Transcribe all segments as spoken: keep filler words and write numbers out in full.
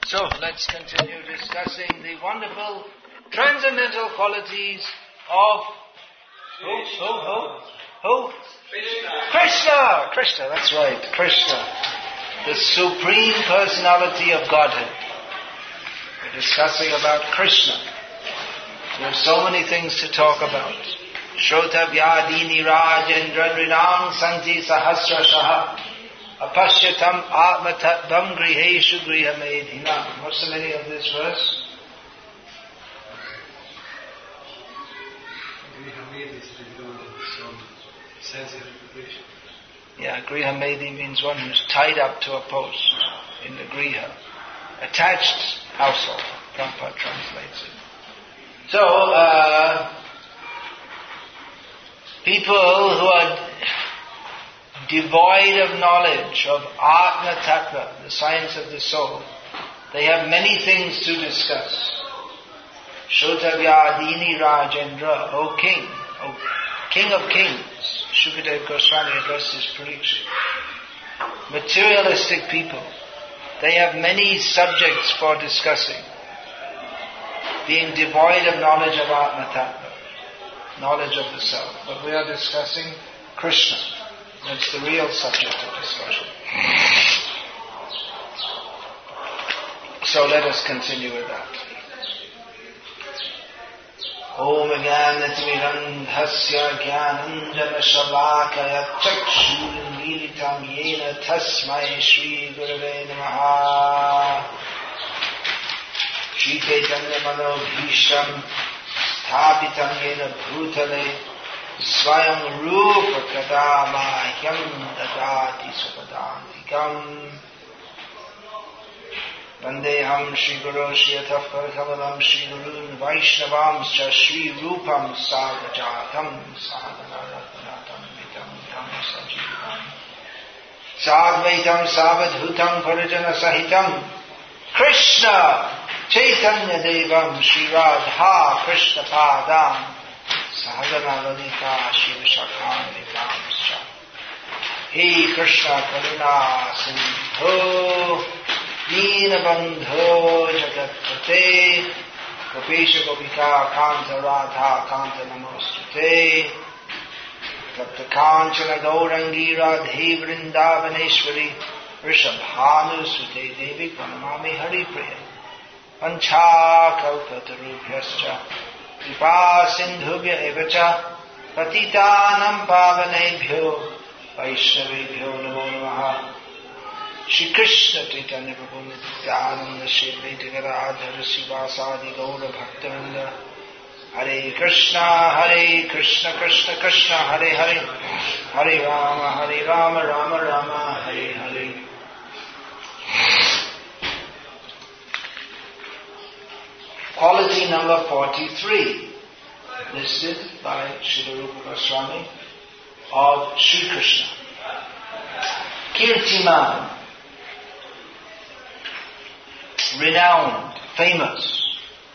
So let's continue discussing the wonderful transcendental qualities of who? Who? Who? Who? Krishna. Krishna! Krishna, that's right, Krishna. The Supreme Personality of Godhead. We're discussing about Krishna. We have so many things to talk about. Shrotavyadini Rajendra Rinam Santi Sahasrashaha Apashyatam Atmatattvam Griheshu Grihamedhinam. What's the meaning of this verse? Grihamedhi is to do some sense interpretation. Yeah, Grihamedhi means one who's tied up to a post in the Griha. Attached household. Prabhupada translates it. So, uh, people who are devoid of knowledge of Atma Tattva, the science of the soul, they have many things to discuss. Shrotavyadini Rajendra, O King, O King of Kings, Shukadeva Goswami addressed his prediction. Materialistic people, they have many subjects for discussing. Being devoid of knowledge of Atma Tattva, knowledge of the self. But we are discussing Krishna. That's the real subject of discussion. So let us continue with that. Om Jnanatimirandhasya Jnananjana Shalakaya Chakshurmilitam Yena Tasmai Shri Gurave Namaha Shri Chaitanya Manobhisham Sthapitam Yena Bhutale Swayam Rupa Kadama Hyam Dadati Supadantikam Vandeham Shri Guru Shri Atafkar Kamalam Shri Gurun Vaishnavam Scha Shri Rupam Sagajatam Sadhana Ratanatam Vitam Tam Sajivam Sadvaitam Savadhutam Parijana Sahitam Krishna Chaitanya Devam Shri Radha Krishna Padam Sahagana Lalita Shiva Shakam Vikam Scha He Krishna Karuna Sindhu Deenabandho Jagatpate Gopesha Gopika Kanta Radha Kanta Namostute Tapta Kanchana Gaurangi Radhe Vrindavaneshwari Rishabhanu Sute Devi Pranamami Hari Priya Pancha Kalpatarubhyascha Kripa Sindhubhya Evacha Patitanam Pavanebhyo Vaishnavebhyo Namo Namaha Shri Krishna Chaitanya Prabhu Nityananda Shri Advaita Gadadhara Sivasadi Gaura Bhaktivinoda Hare Krishna Hare Krishna Krishna Krishna Hare Hare Hare Rama Hare Rama Rama Rama Hare Hare. Quality number forty-three, listed by Srila Rupa Goswami of Shri Krishna. Kirtiman, renowned, famous.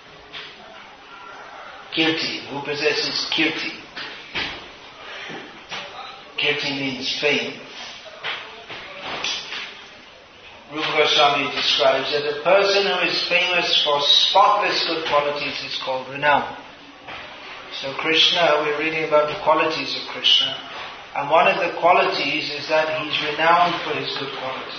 Kirti, who possesses Kirti. Kirti means fame. Rupa Goswami describes that a person who is famous for spotless good qualities is called renowned. So Krishna, we're reading about the qualities of Krishna, and one of the qualities is that he's renowned for his good qualities.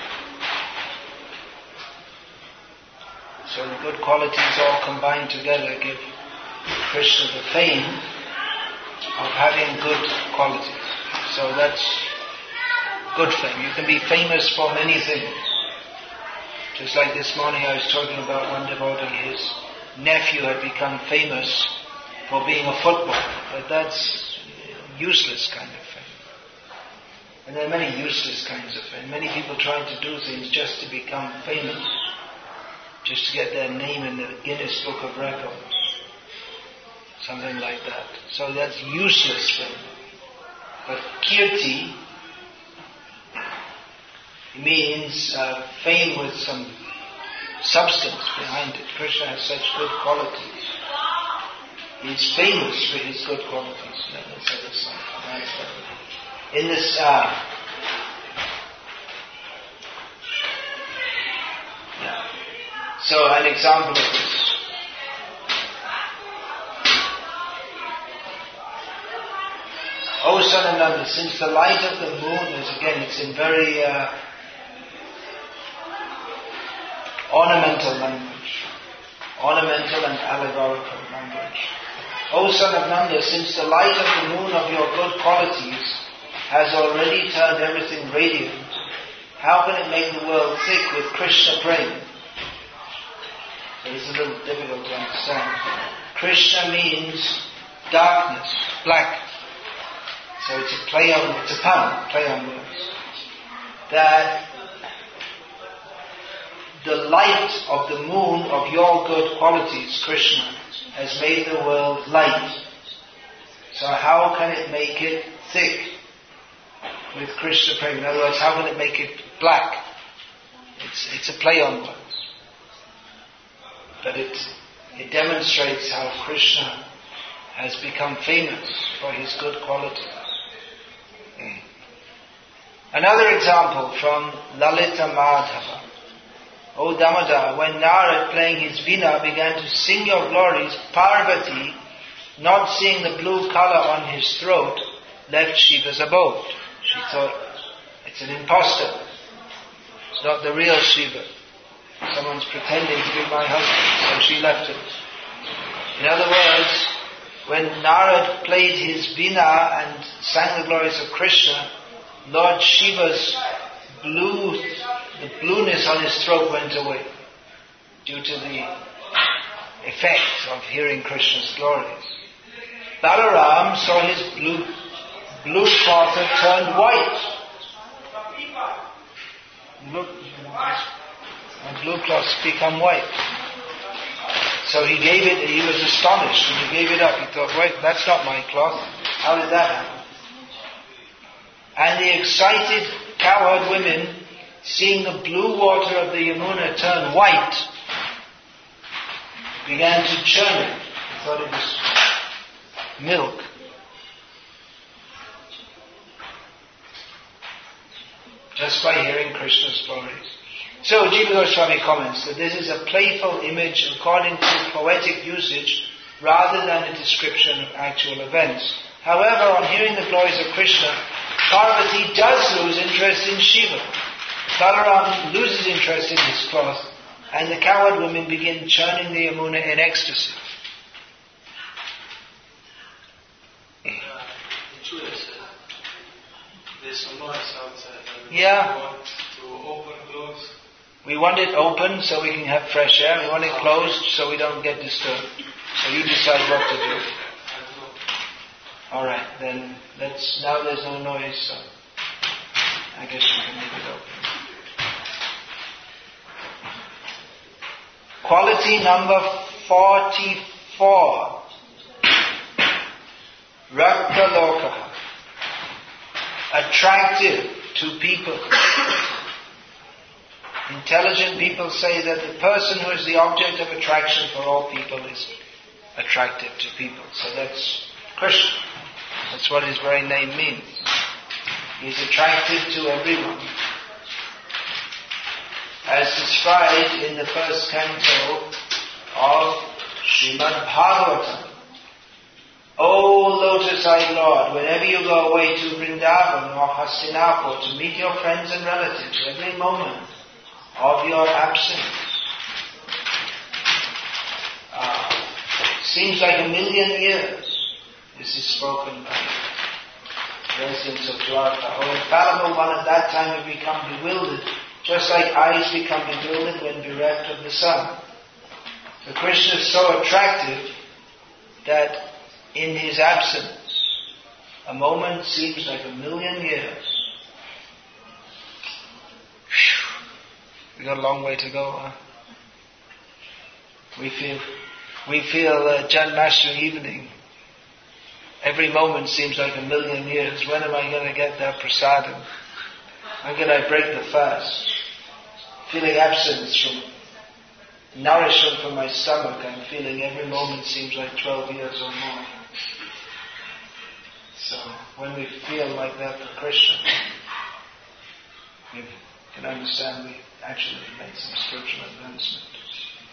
So the good qualities all combined together give Krishna the fame of having good qualities. So that's good fame. You can be famous for many things. Just like this morning I was talking about one devotee, his nephew had become famous for being a footballer. But that's useless kind of fame. And there are many useless kinds of fame. Many people trying to do things just to become famous. Just to get their name in the Guinness Book of Records. Something like that. So that's useless fame. But kirti means uh, fame with some substance behind it. Krishna has such good qualities. He's famous for his good qualities. In this uh, So an example of this. O son of Nanda, since the light of the moon is, again, it's in very uh, ornamental language, ornamental and allegorical language. O son of Nanda, since the light of the moon of your good qualities has already turned everything radiant, how can it make the world thick with Krishna prema? So it's a little difficult to understand. Krishna means darkness, black. So it's a play on, it's a pun, play on words. That the light of the moon of your good qualities, Krishna, has made the world light. So how can it make it thick with Krishna prema? In other words, how can it make it black? It's it's a play on words. But it it demonstrates how Krishna has become famous for his good qualities. Mm. Another example from Lalita Madhava. O Damodar, when Narad playing his veena began to sing your glories, Parvati, not seeing the blue color on his throat, left Shiva's abode. She thought, it's an imposter. It's not the real Shiva. Someone's pretending to be my husband, so she left him. In other words, when Narad played his veena and sang the glories of Krishna, Lord Shiva's blue, the blueness on his throat went away due to the effect of hearing Krishna's glories. Balaram saw his blue, blue cloth had turned white. Look, and blue cloths become white. So he gave it, he was astonished and he gave it up. He thought, wait, that's not my cloth. How did that happen? And the excited cowherd women, seeing the blue water of the Yamuna turn white, began to churn it. They thought it was milk. Just by hearing Krishna's glories. So Jiva Goswami comments that this is a playful image according to poetic usage rather than a description of actual events. However, on hearing the glories of Krishna, Parvati does lose interest in Shiva. Balaram loses interest in his cloth, and the cowherd women begin churning the Yamuna in ecstasy. There's some noise outside. Yeah. We want to open, close. We want it open so we can have fresh air. We want it closed so we don't get disturbed. So you decide what to do. All right, then let's. Now there's no noise, so I guess we can leave it open. Quality number forty-four. Rakta Lokaha. Attractive to people. Intelligent people say that the person who is the object of attraction for all people is attractive to people. So that's Krishna. That's what his very name means. He's attractive to everyone. As described in the first canto of Srimad Bhagavatam. O lotus-eyed Lord, whenever you go away to Vrindavan or Hastinapur to meet your friends and relatives, every moment of your absence uh, seems like a million years. This is spoken by residents of Dwarka. O infallible one, at that time you become bewildered, just like eyes become bewildered when bereft of the sun. So Krishna is so attractive that in his absence, a moment seems like a million years. Whew. We got a long way to go, huh? We feel, we feel uh, Janmashtami evening. Every moment seems like a million years. When am I going to get that prasadam? When can I break the fast? Feeling absence from nourishment from my stomach, I'm feeling every moment seems like twelve years or more. So, when we feel like that for Krishna, we can understand we actually made some spiritual advancement.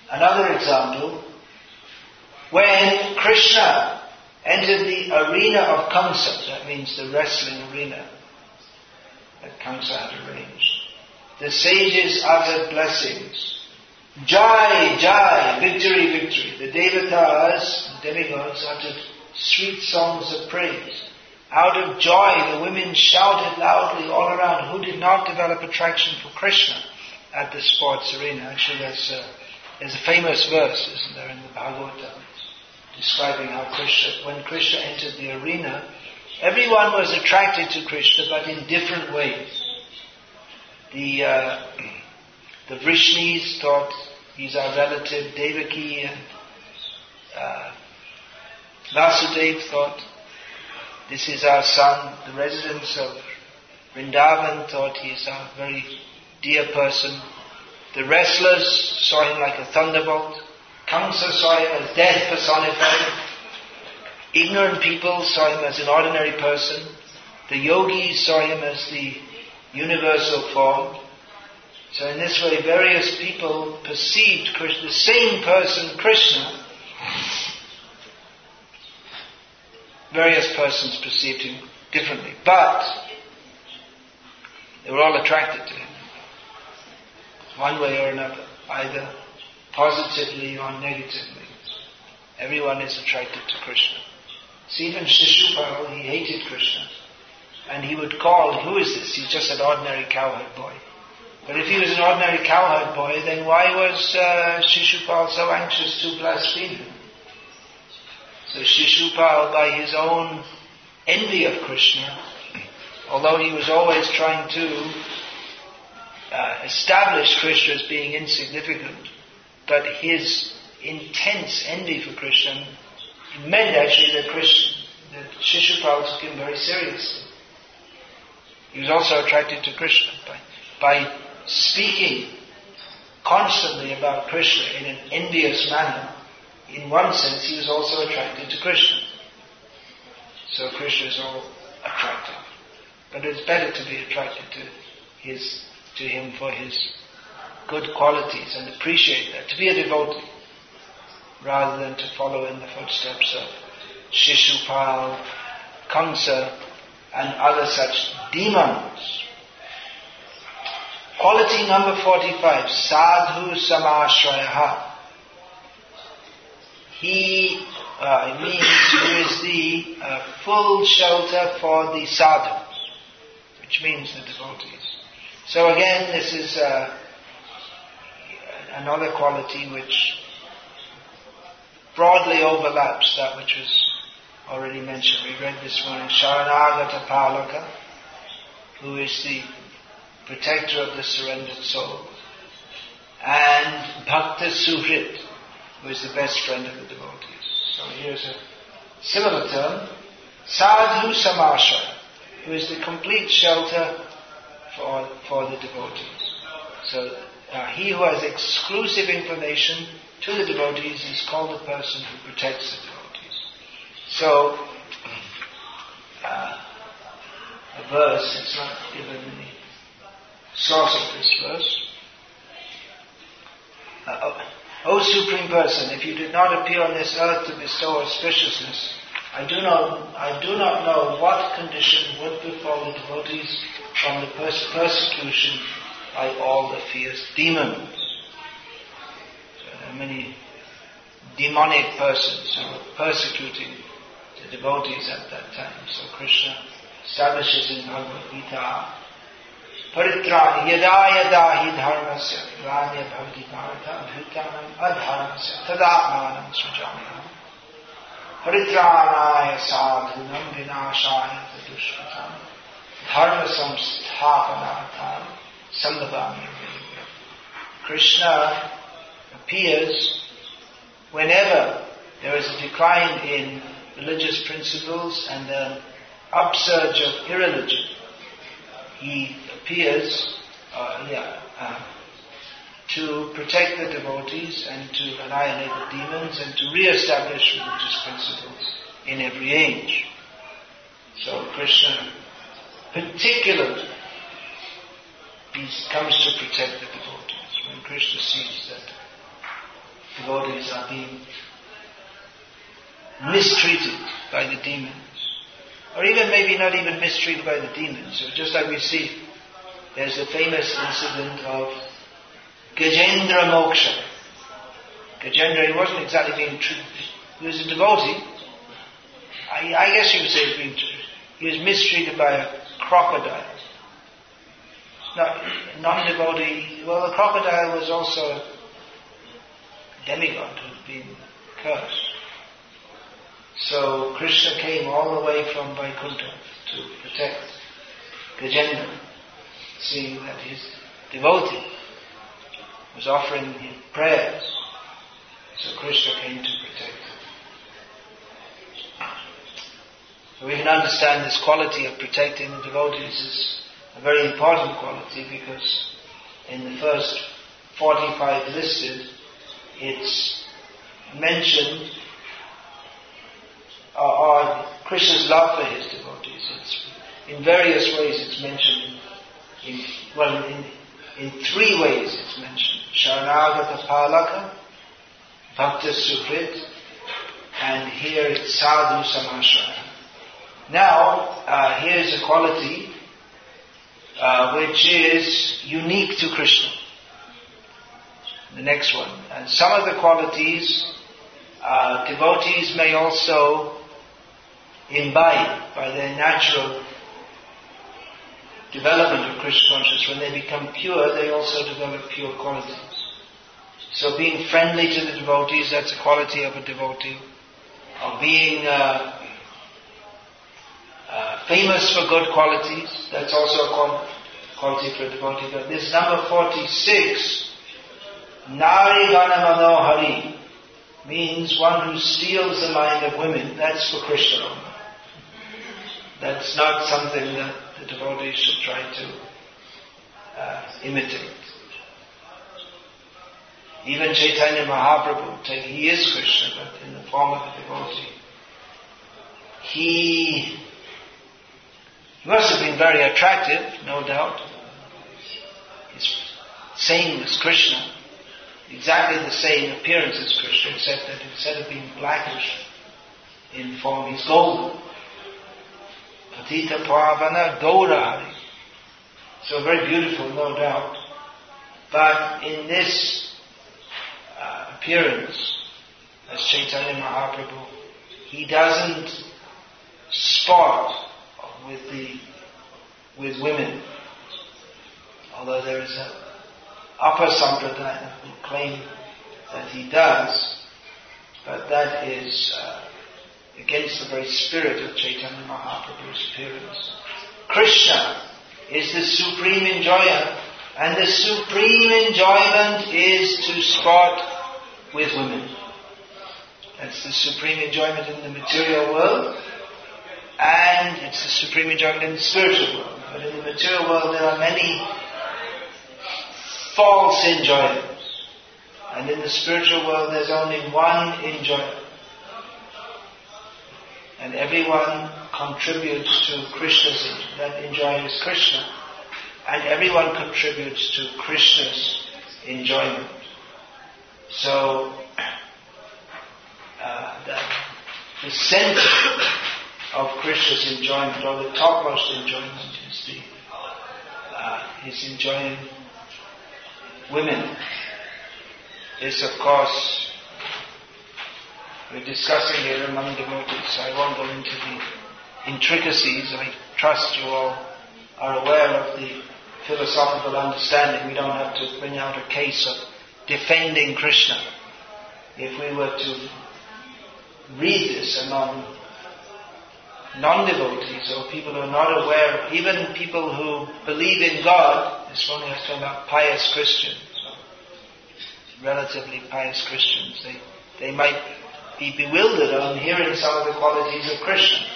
Another example, when Krishna entered the arena of Kamsa, that means the wrestling arena that Kamsa had arranged, the sages uttered blessings. Jai, Jai, victory, victory. The devatas, demigods, uttered sweet songs of praise. Out of joy, the women shouted loudly all around. Who did not develop attraction for Krishna at the sports arena? Actually, there's a, there's a famous verse, isn't there, in the Bhagavatam, describing how Krishna, when Krishna entered the arena, everyone was attracted to Krishna, but in different ways. The uh, the Vrishnis thought he's our relative, Devaki and uh, Vasudev thought this is our son. The residents of Vrindavan thought he's a very dear person. The wrestlers saw him like a thunderbolt. Kamsa saw him as death personified. Ignorant people saw him as an ordinary person. The yogis saw him as the universal form. So in this way, various people perceived Krishna, the same person, Krishna. Various persons perceived him differently, but they were all attracted to him, one way or another, either positively or negatively. Everyone is attracted to Krishna. See, even Shishupal, he hated Krishna. And he would call, who is this? He's just an ordinary cowherd boy. But if he was an ordinary cowherd boy, then why was uh, Shishupal so anxious to blaspheme him? So Shishupal, by his own envy of Krishna, although he was always trying to uh, establish Krishna as being insignificant, but his intense envy for Krishna meant actually that Krishna, that Shishupal took him very seriously. He was also attracted to Krishna by, by speaking constantly about Krishna in an envious manner. In one sense, he was also attracted to Krishna. So Krishna is all attractive. But it's better to be attracted to his, to him for his good qualities and appreciate that, to be a devotee, rather than to follow in the footsteps of Shishupal, Kamsa, and other such demons. Quality number forty-five, Sadhu Samashraya. He uh, means who is the uh, full shelter for the sadhus, which means the devotees. So again, this is uh, another quality which broadly overlaps that which was already mentioned. We read this morning, Sharanagata Palaka, who is the protector of the surrendered soul, and Bhakta Suhrit, who is the best friend of the devotees. So here's a similar term, Sadhu Samashraya, who is the complete shelter for, for the devotees. So uh, he who has exclusive information to the devotees is called the person who protects the devotees. So, uh, a verse, it's not given the source of this verse. Uh, oh, O Supreme Person, if you did not appear on this earth to bestow auspiciousness, I do not, I do not know what condition would befall the devotees from the pers- persecution by all the fierce demons. So there are many demonic persons who were persecuting the devotees at that time. So Krishna establishes in Bhagavad Gita, Paritrani yada yada hi dharmasya granya bhavati bharata bhutanam adharmasya tadatmanam sujamya Paritranaya sadhunam vinashaya tadushkatam dharma samsthapanartham sambhavami. Krishna appears whenever there is a decline in religious principles and an upsurge of irreligion. He appears uh, yeah, uh, to protect the devotees and to annihilate the demons and to re-establish religious principles in every age. So Krishna particularly he comes to protect the devotees. When Krishna sees that devotees are being mistreated by the demons. Or even maybe not even mistreated by the demons. So just like we see, there's the famous incident of Gajendra Moksha. Gajendra, he wasn't exactly being treated. He was a devotee. I, I guess you would say he was, being, he was mistreated by a crocodile. Not non-devotee. Well, the crocodile was also a demigod who had been cursed. So Krishna came all the way from Vaikuntha to protect Gajendra, seeing that his devotee was offering him prayers. So Krishna came to protect him. So we can understand this quality of protecting the devotees is a very important quality, because in the first forty-five listed, it's mentioned, or, or Krishna's love for his devotees. It's, in various ways it's mentioned. In, well, in, in three ways it's mentioned. Sharanagata Palaka, Bhakta Sukrit, and here it's Sadhu Samashaya. Now, uh, here's a quality uh, which is unique to Krishna. The next one. And some of the qualities uh, devotees may also imbibe by their natural development of Krishna consciousness. When they become pure, they also develop pure qualities. So being friendly to the devotees, that's a quality of a devotee. Or being uh, uh, famous for good qualities, that's also a qual- quality for a devotee. But this number forty-six, Nari Gana Manohari, means one who steals the mind of women. That's for Krishna only. That's not something that the devotees should try to uh, imitate. Even Chaitanya Mahaprabhu, he is Krishna, but in the form of a devotee. He, he must have been very attractive, no doubt. He's same as Krishna, exactly the same appearance as Krishna, except that instead of being blackish in form, he's golden. Patita Pavana Gaurahari. So very beautiful, no doubt. But in this uh, appearance, as Chaitanya Mahaprabhu, he doesn't sport with the with women. Although there is a upper sampradaya who claim that he does, but that is uh, against the very spirit of Chaitanya Mahaprabhu's appearance. Krishna is the supreme enjoyer, and the supreme enjoyment is to sport with women. That's the supreme enjoyment in the material world, and it's the supreme enjoyment in the spiritual world. But in the material world there are many false enjoyments, and in the spiritual world there's only one enjoyer. And everyone contributes to Krishna's, that enjoyment is Krishna, and everyone contributes to Krishna's enjoyment. So, uh, the, the center of Krishna's enjoyment, or the topmost enjoyment, is the uh, is enjoying women. This, of course, we're discussing here among devotees. I won't go into the intricacies. I trust you all are aware of the philosophical understanding. We don't have to bring out a case of defending Krishna. If we were to read this among non-devotees or people who are not aware, even people who believe in God, this one has to about pious Christians, relatively pious Christians, they, they might be bewildered on hearing some of the qualities of Krishna.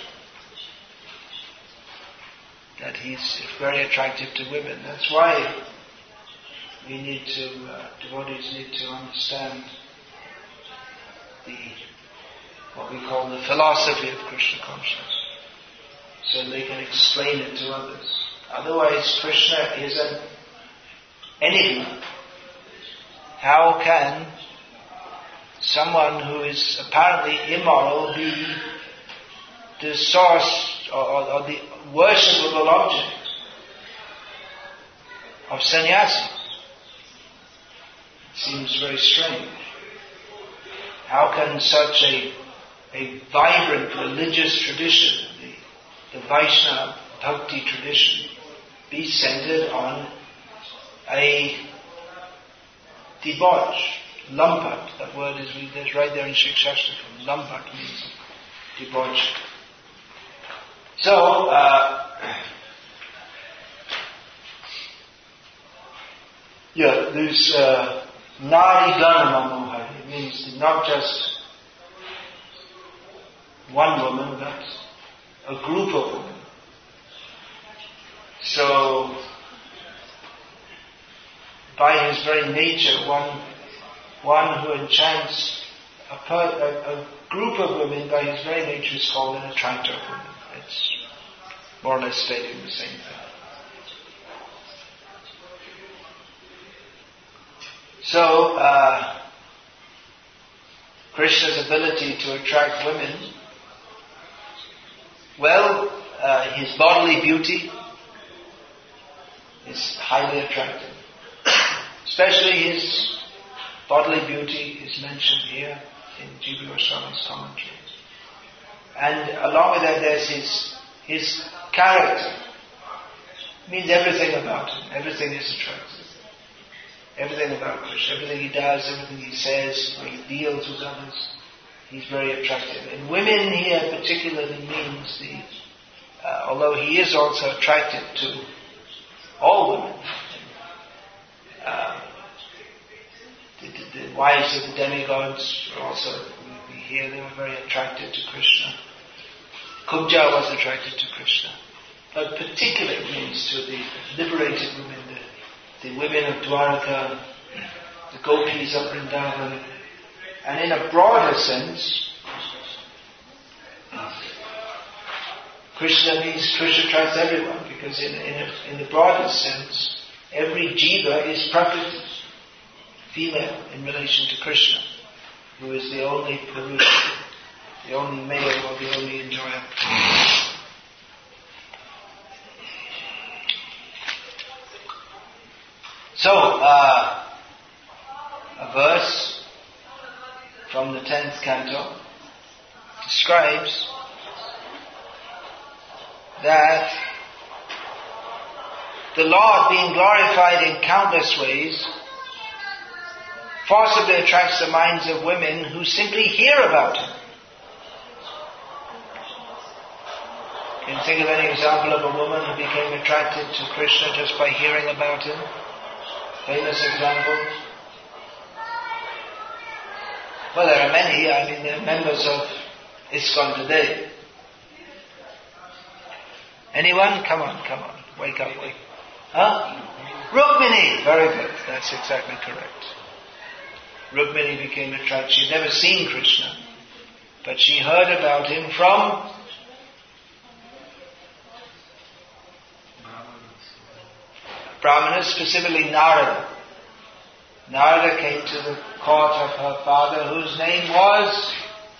That he's very attractive to women. That's why we need to, uh, devotees need to understand the, what we call the philosophy of Krishna consciousness, so they can explain it to others. Otherwise, Krishna is an enigma. How can someone who is apparently immoral be the source or, or, or the worshipable object of sannyasi? It seems very strange. How can such a, a vibrant religious tradition, the, the Vaishnava Bhakti tradition, be centered on a debauch, lampat? That word is there's right there in Shikshashtakam. Lampat means debauch. So, uh, yeah, there's uh, Nari Ganamamohari. It means not just one woman, but a group of women. So, by his very nature, one one who enchants a, per, a, a group of women, by his very nature, is called an attractor of women. It's more or less stating the same thing. So, uh, Krishna's ability to attract women, well, uh, his bodily beauty is highly attractive. Especially his bodily beauty is mentioned here in G B Goswami's commentary. And along with that, there's his his character. It means everything about him. Everything is attractive. Everything about Krishna, everything he does, everything he says, the way he deals with others, he's very attractive. And women here particularly means the, uh, although he is also attracted to all women. Uh, the, the, the wives of the demigods were also, we hear they were very attracted to Krishna. Kubja was attracted to Krishna. But particularly means to the liberated women, the, the women of Dwaraka, the gopis of Vrindavan. And in a broader sense, Krishna means Krishna attracts everyone, because in, in, a, in the broader sense, every jiva is prakriti, female, in relation to Krishna, who is the only Purusha, the only male or the only enjoyer. So, uh, a verse from the tenth canto describes that the Lord, being glorified in countless ways, forcibly attracts the minds of women who simply hear about Him. Can you think of any example of a woman who became attracted to Krishna just by hearing about Him? Famous examples? Well, there are many. I mean, there are members of ISKCON today. Anyone? Come on, come on. Wake up, wake up. Huh? Rukmini! Very good. That's exactly correct. Rukmini became attracted. She'd never seen Krishna, but she heard about Him from Brahmanas, specifically Narada. Narada came to the court of her father, whose name was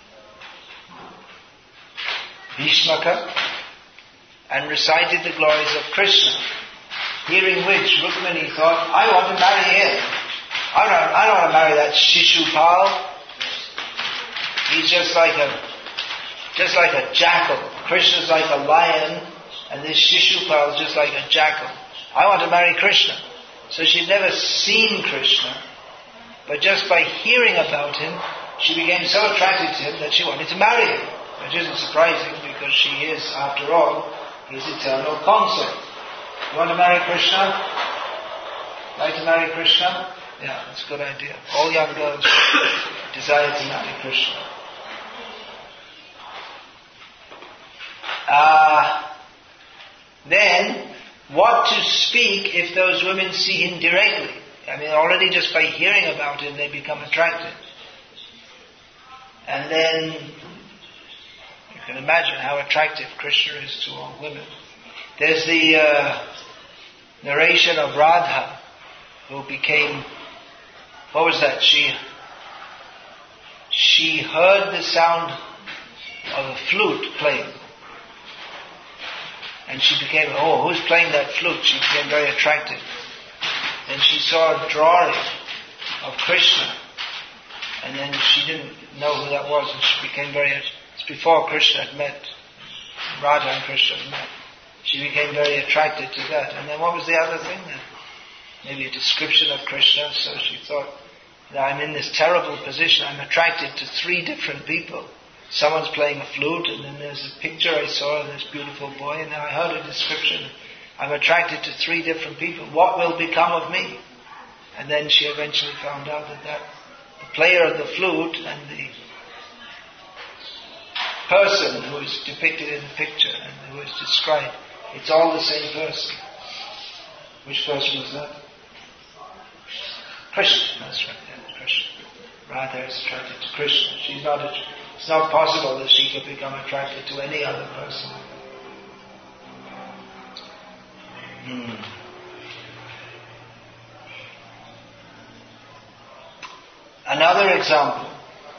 Bhishmaka, and recited the glories of Krishna. Hearing which, Rukmini thought, I want to marry him. I don't, I don't want to marry that Shishupal. He's just like a, just like a jackal. Krishna's like a lion, and this Shishupal is just like a jackal. I want to marry Krishna. So she'd never seen Krishna, but just by hearing about him, she became so attracted to him that she wanted to marry him. Which isn't surprising, because she is, after all, his eternal consort. You want to marry Krishna? Like to marry Krishna? Yeah, that's a good idea. All young girls desire to marry Krishna. Uh, then, what to speak if those women see him directly? I mean, already just by hearing about him, they become attracted. And then, you can imagine how attractive Krishna is to all women. There's the uh, narration of Radha, who became, what was that? She she heard the sound of a flute playing. And she became, oh, who's playing that flute? She became very attracted. Then she saw a drawing of Krishna. And then she didn't know who that was, and she became very, it's before Krishna had met, Radha and Krishna had met. She became very attracted to that. And then what was the other thing then? Maybe a description of Krishna. So she thought, that I'm in this terrible position, I'm attracted to three different people. Someone's playing a flute, and then there's a picture I saw of this beautiful boy, and then I heard a description. I'm attracted to three different people. What will become of me? And then she eventually found out that, that the player of the flute and the person who is depicted in the picture and who is described, it's all the same person. Which person was that? Krishna. That's right, yeah, Krishna. Radha is attracted to Krishna. She's not. A, it's not possible that she could become attracted to any other person. Hmm. Another example,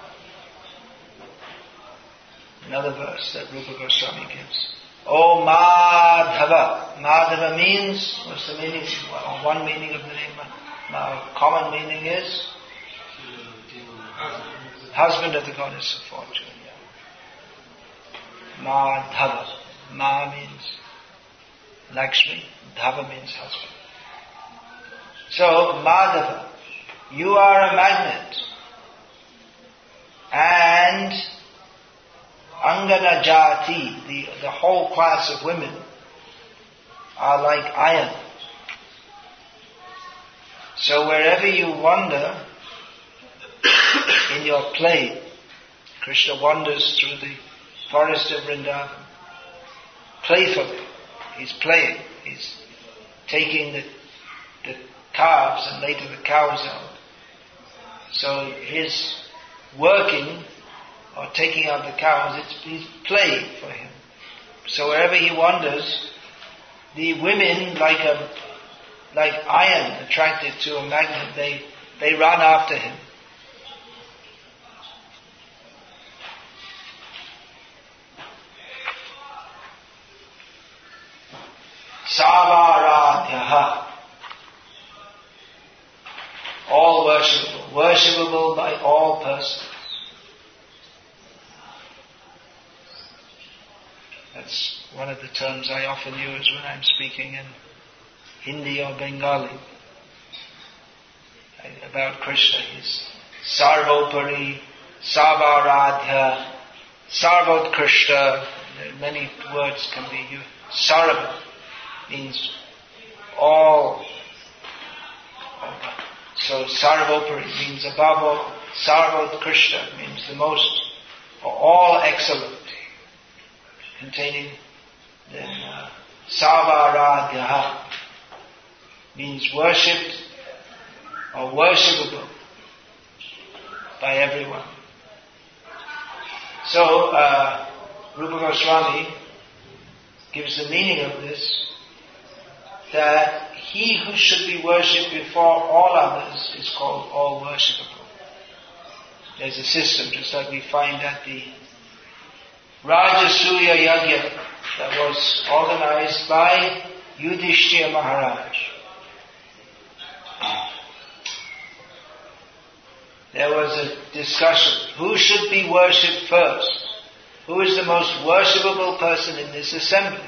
another verse that Rupa Goswami gives. Oh Madhava. Madhava means, what's the meaning? Well, one meaning of the name. Now, common meaning is husband of the goddess of fortune. Yeah. Madhava. Ma means Lakshmi. Dhava means husband. So, Madhava, you are a magnet. And Angana Jati, the, the whole class of women, are like iron. So wherever you wander in your play, Krishna wanders through the forest of Vrindavan, playfully. He's playing. He's taking the, the calves and later the cows out. So his working or taking out the cows, it's, it's play for him. So wherever he wanders, the women, like a like iron attracted to a magnet, they they run after him. Savaradhyaha. All worshipable. Worshipable by all persons. That's one of the terms I often use when I'm speaking in Hindi or Bengali about Krishna. He's Sarvopari, Savaradhya, Sarvotkrushta. Many words can be used. Sarva means all. So Sarvopari means above all. Sarvotkrushta means the most, or all excellent, containing then uh, Savaradhya means worshipped or worshipable by everyone. So uh, Rupa Goswami gives the meaning of this, that he who should be worshipped before all others is called all worshipable. There's a system, just like we find at the Rajasuya Yajna that was organized by Yudhishthira Maharaj. There was a discussion. Who should be worshipped first? Who is the most worshipable person in this assembly?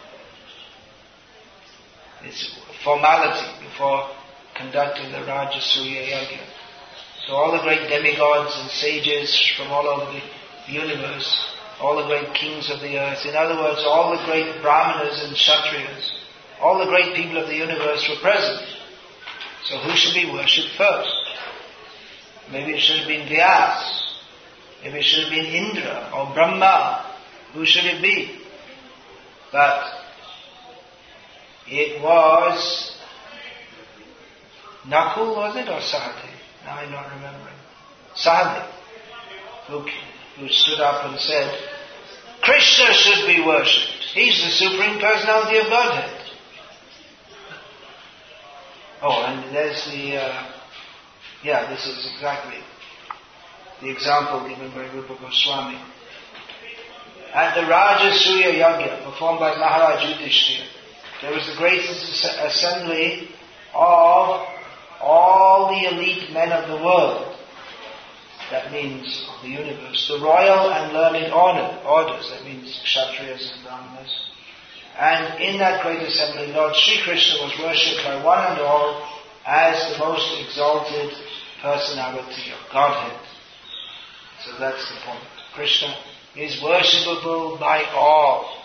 It's a formality before conducting the Rajasuya Yajna. So all the great demigods and sages from all over the universe, all the great kings of the earth, in other words, all the great brahmanas and kshatriyas, all the great people of the universe were present. So who should be worshipped first? Maybe it should have been Vyas. Maybe it should have been Indra or Brahma. Who should it be? But it was Nakul, was it, or Sahadev? Now I'm not remembering. Sahadev, who, who stood up and said, Krishna should be worshipped. He's the Supreme Personality of Godhead. Oh, and there's the, uh, yeah, this is exactly the example given by Rupa Goswami. At the Rajasuya Yajna performed by Maharaj Yudhishthira, there was the greatest assembly of all the elite men of the world. That means of the universe. The royal and learned order, orders, that means Kshatriyas and Brahmanas. And in that great assembly, Lord Sri Krishna was worshipped by one and all as the most exalted personality of Godhead. So that's the point. Krishna is worshipable by all.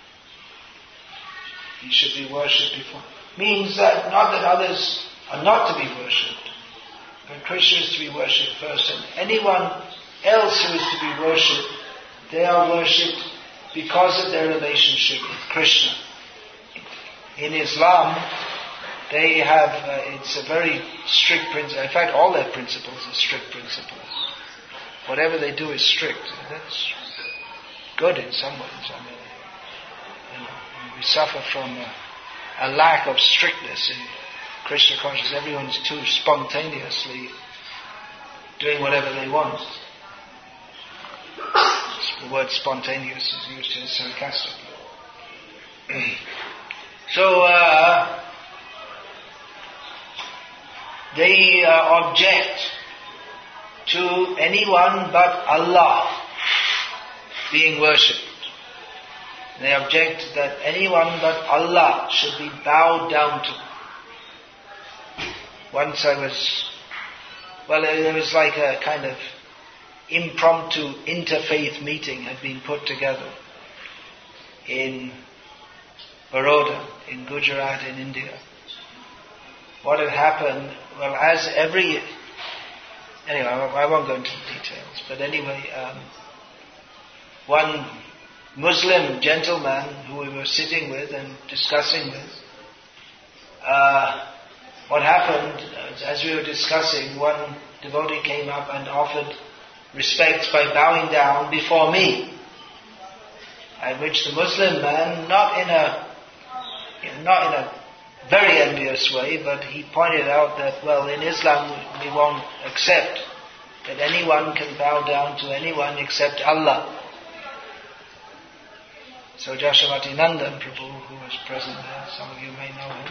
He should be worshipped before. Means that not that others are not to be worshipped, but Krishna is to be worshipped first. And anyone else who is to be worshipped, they are worshipped because of their relationship with Krishna. In Islam, they have, uh, it's a very strict principle. In fact, all their principles are strict principles. Whatever they do is strict. That's good in some ways. I mean, you know, we suffer from a, a lack of strictness in Krishna consciousness. Everyone's too spontaneously doing whatever they want. The word spontaneous is used here sarcastically. So, uh, they uh, object to anyone but Allah being worshipped. They object that anyone but Allah should be bowed down to. Once I was, well, there was like a kind of impromptu interfaith meeting had been put together in Baroda, in Gujarat, in India. What had happened, well, as every, anyway, I won't go into details, but anyway, um, one Muslim gentleman who we were sitting with and discussing with, uh, what happened, as we were discussing, one devotee came up and offered respect by bowing down before me. At which the Muslim man, not in a, not in a very envious way, but he pointed out that, well, in Islam we won't accept that anyone can bow down to anyone except Allah. So Jashavati Nandan Prabhu, who was present there, some of you may know him,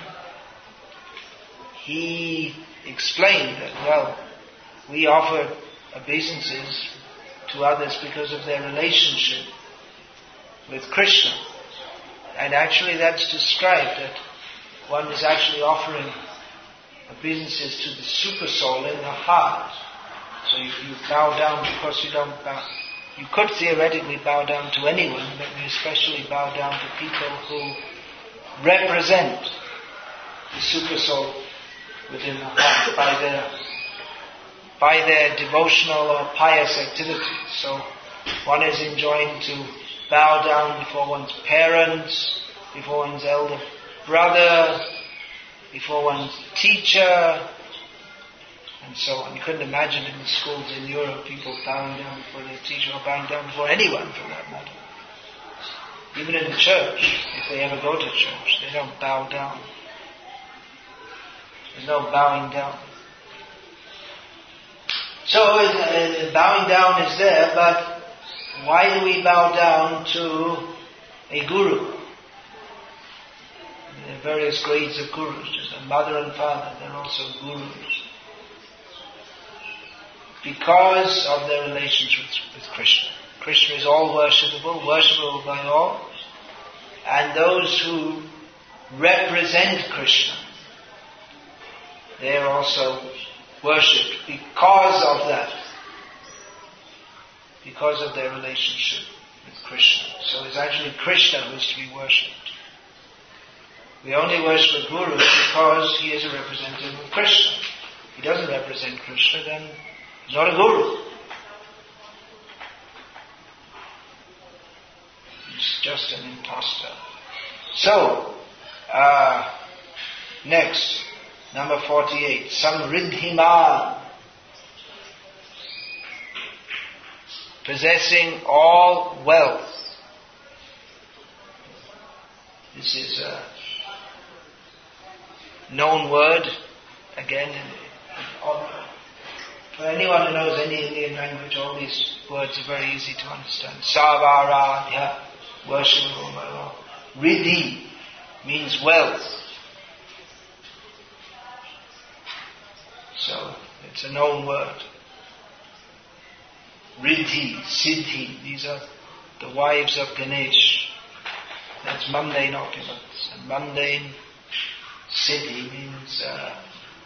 he explained that, well, we offer obeisances to others because of their relationship with Krishna. And actually that's described, that one is actually offering obeisances to the super soul in the heart. So you, you bow down because you don't bow. You could theoretically bow down to anyone, but we especially bow down to people who represent the super soul within the heart by their by their devotional or pious activities. So one is enjoined to bow down before one's parents, before one's elder brother, before one's teacher, and so on. You couldn't imagine in the schools in Europe people bowing down before their teacher or bowing down before anyone for that matter. Even in the church, if they ever go to church, they don't bow down. There's no bowing down. So uh, bowing down is there, but why do we bow down to a guru? There are various grades of gurus. There's a mother and father, they're also gurus. Because of their relations with, with Krishna. Krishna is all worshipable, worshipable by all. And those who represent Krishna, they are also worshipped because of that. Because of their relationship with Krishna. So it's actually Krishna who is to be worshipped. We only worship a guru because he is a representative of Krishna. If he doesn't represent Krishna, then he's not a guru. He's just an impostor. So, uh, next, number forty-eight, Samriddhiman, possessing all wealth. This is a known word, again, in, in For anyone who knows any Indian language, all these words are very easy to understand. Savaradhya, worship of my Lord. Riddhi means wealth. So, it's a known word. Riddhi, Siddhi, these are the wives of Ganesh. That's mundane opulence. And mundane Siddhi means uh,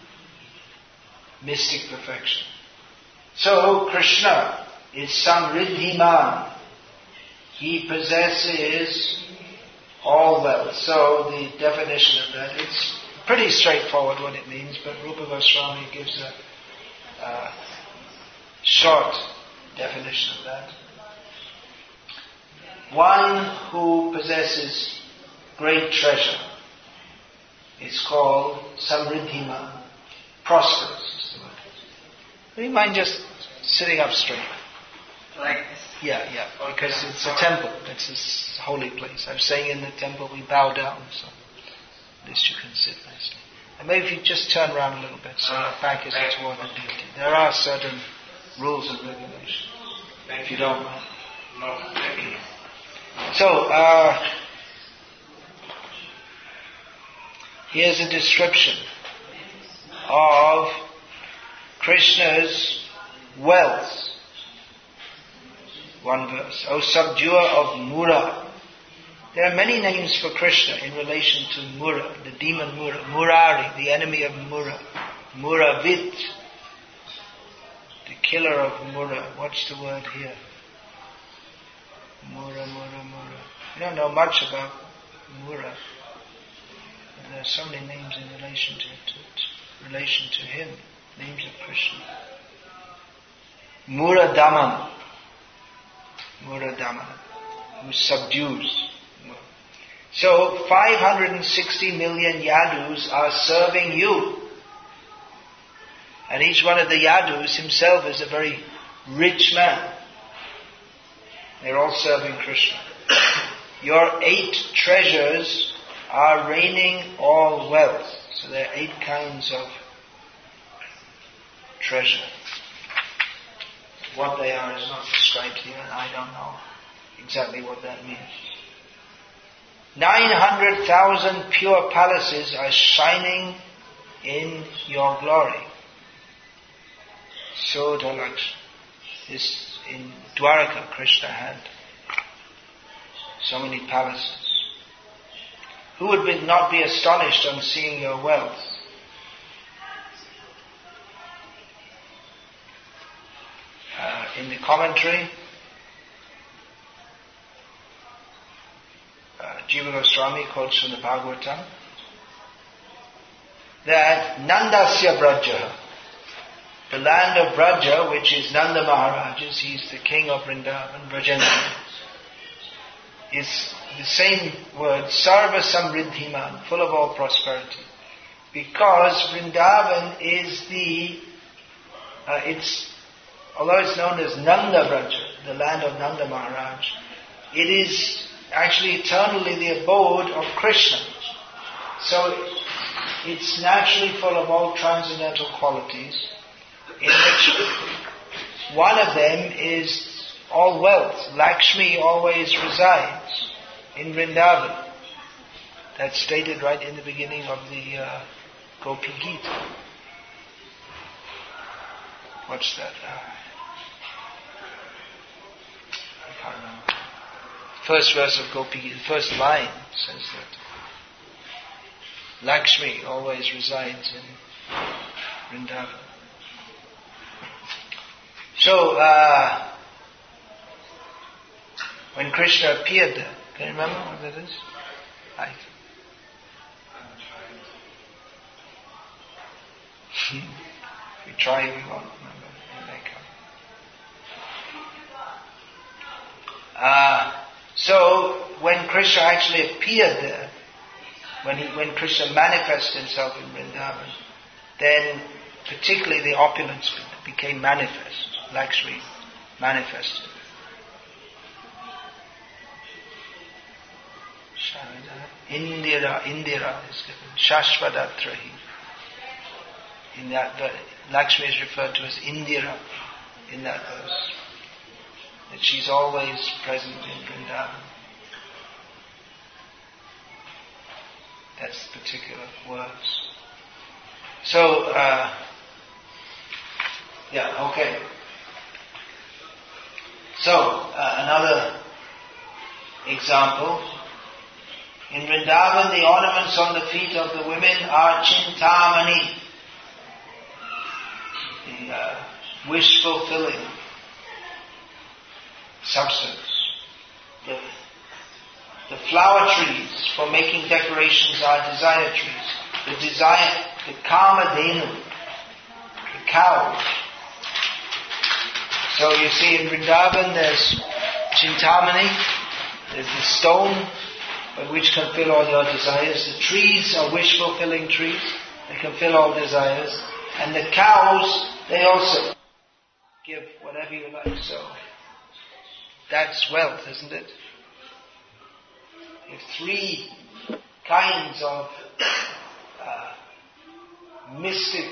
mystic perfection. So, Krishna is Samriddhiman. He possesses all wealth. So, the definition of that, it's pretty straightforward what it means, but Rupa Goswami gives a uh, short definition of that. One who possesses great treasure is called Samriddhiman, prosperous is the word. Do you mind just sitting up straight? Like this? Yeah, yeah, because it's a temple, it's a holy place. I'm saying in the temple we bow down, so at least you can sit nicely. And maybe if you just turn around a little bit so your back is toward the deity. There are certain rules and regulations, if you don't mind. No. So, uh, here's a description of Krishna's wealth. One verse. O subduer of Mura. There are many names for Krishna in relation to Mura, the demon Mura. Murari, the enemy of Mura. Muravit, the killer of Mura. What's the word here? Mura, Mura, Mura. We don't know much about Mura. But there are so many names in relation to, to relation to him. Names of Krishna. Mura Daman. Mura Daman. Who subdues. So, five hundred sixty million Yadus are serving you. And each one of the Yadus himself is a very rich man. They're all serving Krishna. Your eight treasures are raining all wealth. So there are eight kinds of treasure. What they are is not described here, and I don't know exactly what that means. Nine hundred thousand pure palaces are shining in your glory. So Dalaksh is in Dwaraka, Krishna had so many palaces. Who would be, not be astonished on seeing your wealth? Uh, in the commentary, uh, Jiva Goswami quotes from the Bhagavatam that Nandasya Braja, the land of Braja, which is Nanda Maharaj's, he's the king of Vrindavan, Brajendra, is the same word, Sarva Samriddhiman, full of all prosperity. Because Vrindavan is the, uh, it's, although it's known as Nanda Braja, the land of Nanda Maharaj, it is actually eternally the abode of Krishna. So it's naturally full of all transcendental qualities, in which one of them is all wealth. Lakshmi always resides in Vrindavan. That's stated right in the beginning of the uh, Gopi Gita. What's that? Uh, I can't remember. First verse of Gopi Gita, the first line says that Lakshmi always resides in Vrindavan. So, uh, when Krishna appeared there, can you remember what that is? I if we try, we won't remember. It may come. Uh, so, when Krishna actually appeared there, when he, when Krishna manifested himself in Vrindavan, then particularly the opulence became manifest. Lakshmi manifested. Indira, Indira is given. Shashvadatrahi. In that verse, Lakshmi is referred to as Indira in that verse. That she's always present in Vrindavan. That's the particular words. So, uh, yeah, okay. So, uh, another example. In Vrindavan, the ornaments on the feet of the women are Chintamani, the uh, wish-fulfilling substance. The, the flower trees for making decorations are desire trees. The desire, the Kamadhenu, the cow. So you see in Vrindavan there's Chintamani, there's the stone which can fill all your desires. The trees are wish-fulfilling trees. They can fill all desires. And the cows, they also give whatever you like. So that's wealth, isn't it? You have three kinds of uh, mystic,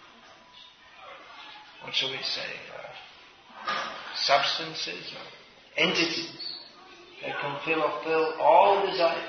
what shall we say, uh, substances or entities that can fulfill all desires.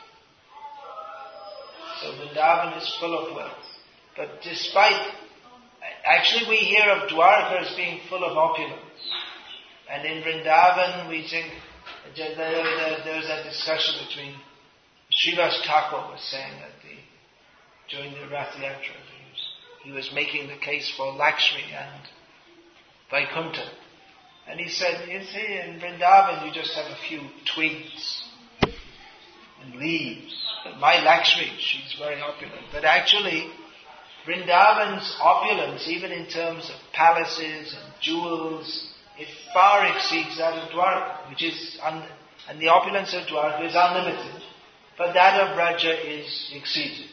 So Vrindavan is full of wealth. But despite, actually we hear of Dwarka as being full of opulence. And in Vrindavan we think, there, there, there's a discussion between, Srivas Thakur was saying that the, during the Rath Yatra, he was, he was making the case for Lakshmi and Vaikuntha. And he said, you see, in Vrindavan you just have a few twigs and leaves. But my Lakshmi, she's very opulent. But actually, Vrindavan's opulence, even in terms of palaces and jewels, it far exceeds that of Dwarka, which is, un- and the opulence of Dwarka is unlimited, but that of Braja is exceeded.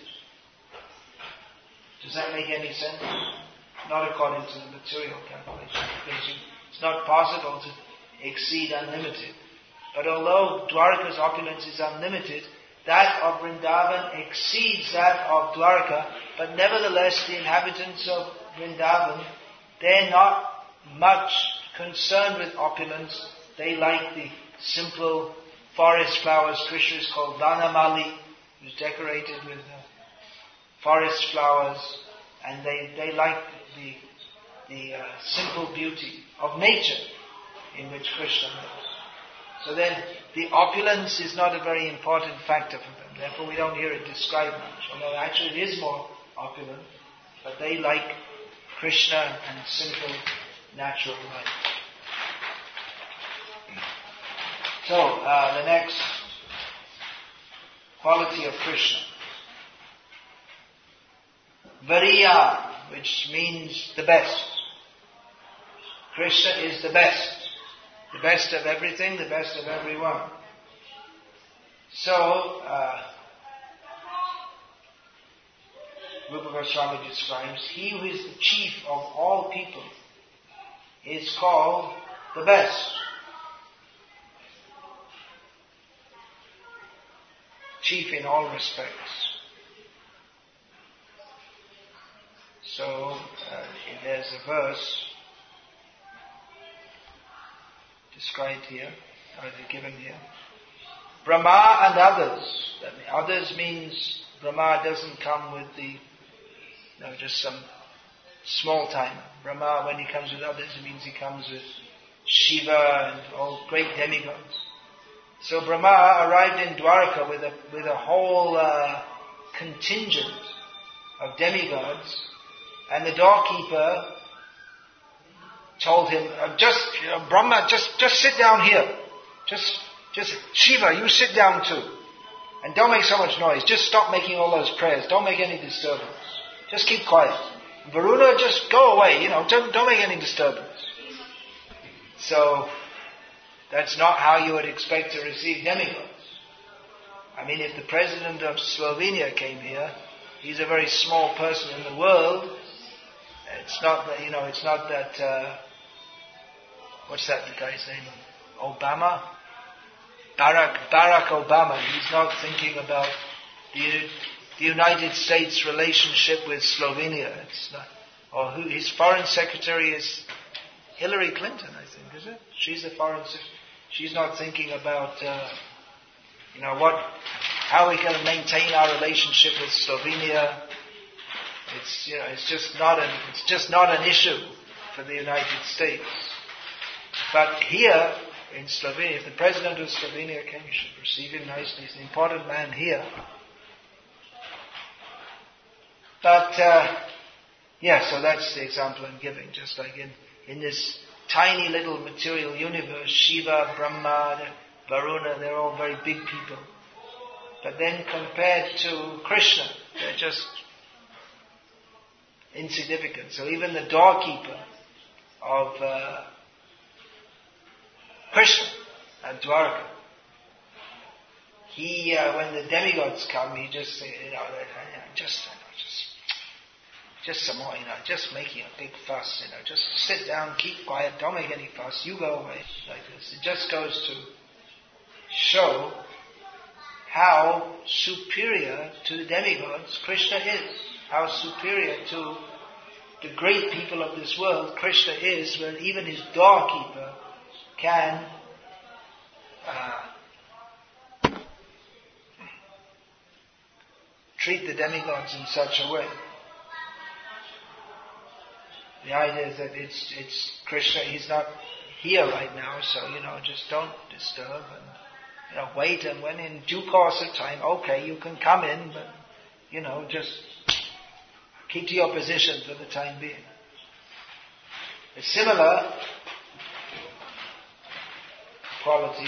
Does that make any sense? Not according to the material calculation, because you, it's not possible to exceed unlimited. But although Dwarka's opulence is unlimited, that of Vrindavan exceeds that of Dwarka, but nevertheless the inhabitants of Vrindavan, they're not much concerned with opulence. They like the simple forest flowers. Krishna is called Vanamali, who's decorated with uh, forest flowers, and they, they like the the uh, simple beauty of nature in which Krishna lives. So then, the opulence is not a very important factor for them. Therefore, we don't hear it described much. Although actually it is more opulent, but they like Krishna and simple, natural life. So, uh, the next quality of Krishna. Variya, which means the best. Krishna is the best. The best of everything, the best of everyone. So, uh, Rupa Goswami describes, he who is the chief of all people is called the best. Chief in all respects. So, uh, there's a verse described here, or given here. Brahma and others. That means, others means Brahma doesn't come with the, you know, just some small timer. Brahma, when he comes with others, it means he comes with Shiva and all great demigods. So Brahma arrived in Dwarka with a with a whole uh, contingent of demigods, and the doorkeeper told him, uh, just, you know, Brahma, just, just sit down here. Just, just, Shiva, you sit down too. And don't make so much noise. Just stop making all those prayers. Don't make any disturbance. Just keep quiet. Varuna, just go away, you know, don't, don't make any disturbance. So, that's not how you would expect to receive demigods. I mean, if the president of Slovenia came here, he's a very small person in the world. It's not that, you know, it's not that, uh, what's that the guy's name? Obama? Barack, Barack Obama. He's not thinking about the the United States relationship with Slovenia. It's not, or who his foreign secretary is Hillary Clinton, I think, is it? She's the foreign secretary. She's not thinking about, uh, you know, what, how we can maintain our relationship with Slovenia. It's, you know, it's just not an, it's just not an issue for the United States. But here in Slovenia, if the president of Slovenia came, you should receive him nicely. He's an important man here. But uh, yeah, so that's the example I'm giving. Just like in in this tiny little material universe, Shiva, Brahma, Varuna, they're all very big people. But then compared to Krishna, they're just insignificant. So even the doorkeeper of uh, Krishna at Dwarka, he, uh, when the demigods come, he just say, you know, just, you know, just, just some more, you know, just making a big fuss, you know, just sit down, keep quiet, don't make any fuss, you go away, like this. It just goes to show how superior to the demigods Krishna is, how superior to the great people of this world Krishna is, where even his doorkeeper can uh, treat the demigods in such a way. The idea is that it's it's Krishna, he's not here right now, so, you know, just don't disturb and, you know, wait, and when in due course of time, okay, you can come in, but, you know, just keep to your position for the time being. A similar quality,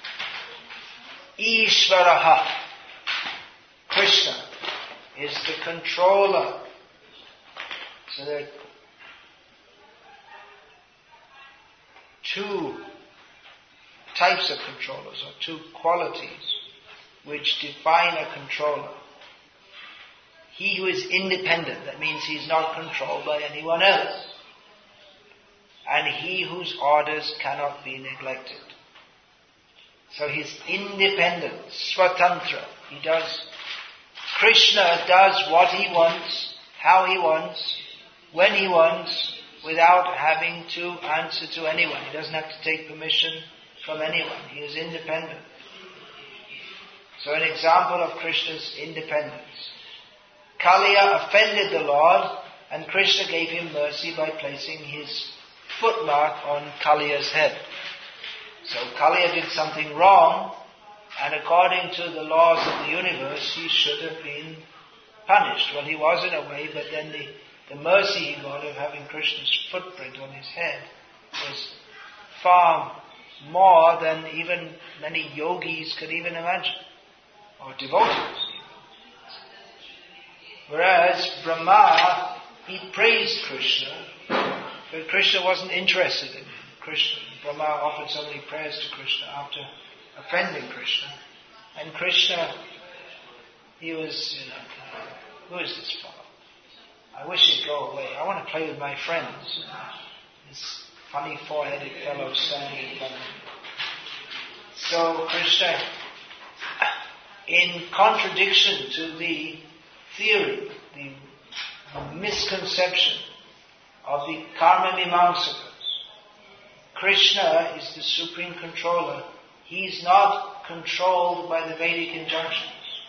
Ishvaraha, Krishna, is the controller. So there are two types of controllers, or two qualities which define a controller. He who is independent, that means he's not controlled by anyone else. And he whose orders cannot be neglected. So he's independent, swatantra. He does, Krishna does what he wants, how he wants, when he wants, without having to answer to anyone. He doesn't have to take permission from anyone. He is independent. So an example of Krishna's independence. Kaliya offended the Lord, and Krishna gave him mercy by placing his footmark on Kaliya's head. So Kaliya did something wrong, and according to the laws of the universe, he should have been punished. Well, he was in a way, but then the, the mercy he got of having Krishna's footprint on his head was far more than even many yogis could even imagine, or devotees. Whereas Brahma, he praised Krishna, but Krishna wasn't interested in him. Krishna, Brahma offered so many prayers to Krishna after offending Krishna. And Krishna, he was, you know, who is this fellow? I wish he'd go away. I want to play with my friends. You know, this funny four-headed fellow standing in front of me. So Krishna, in contradiction to the theory, the misconception of the Karma Mimamsakas, Krishna is the supreme controller. He is not controlled by the Vedic injunctions.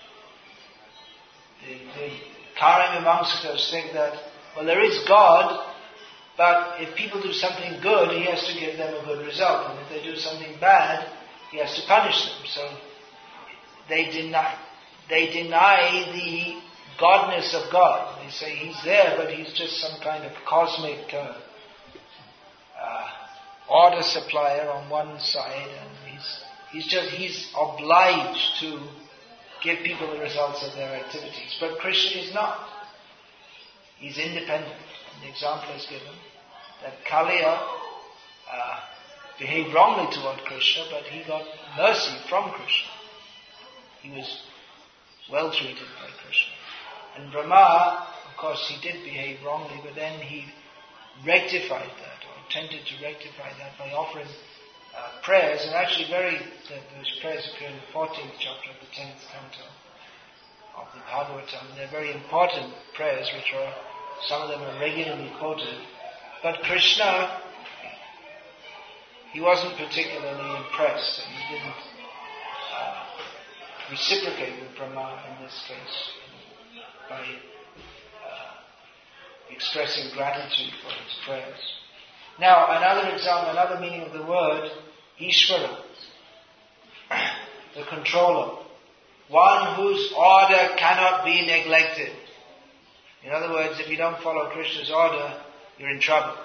The, the Karma Mimamsakas think that, well, there is God, but if people do something good, he has to give them a good result. And if they do something bad, he has to punish them. So they deny, they deny the godness of God. They say he's there, but he's just some kind of cosmic uh, uh, order supplier on one side, and he's he's just he's obliged to give people the results of their activities. But Krishna is not. He's independent. And the example is given that Kaliya uh, behaved wrongly toward Krishna, but he got mercy from Krishna. He was well treated by Krishna. And Brahma, of course, he did behave wrongly, but then he rectified that, or attempted to rectify that by offering uh, prayers, and actually very, the, those prayers appear in the fourteenth chapter of the tenth canto of the Bhagavatam. They're very important prayers, which are, some of them are regularly quoted. But Krishna, he wasn't particularly impressed, and he didn't uh, reciprocate with Brahma in this case by uh, expressing gratitude for his prayers. Now, another example, another meaning of the word, Ishvara, the controller, one whose order cannot be neglected. In other words, if you don't follow Krishna's order, you're in trouble.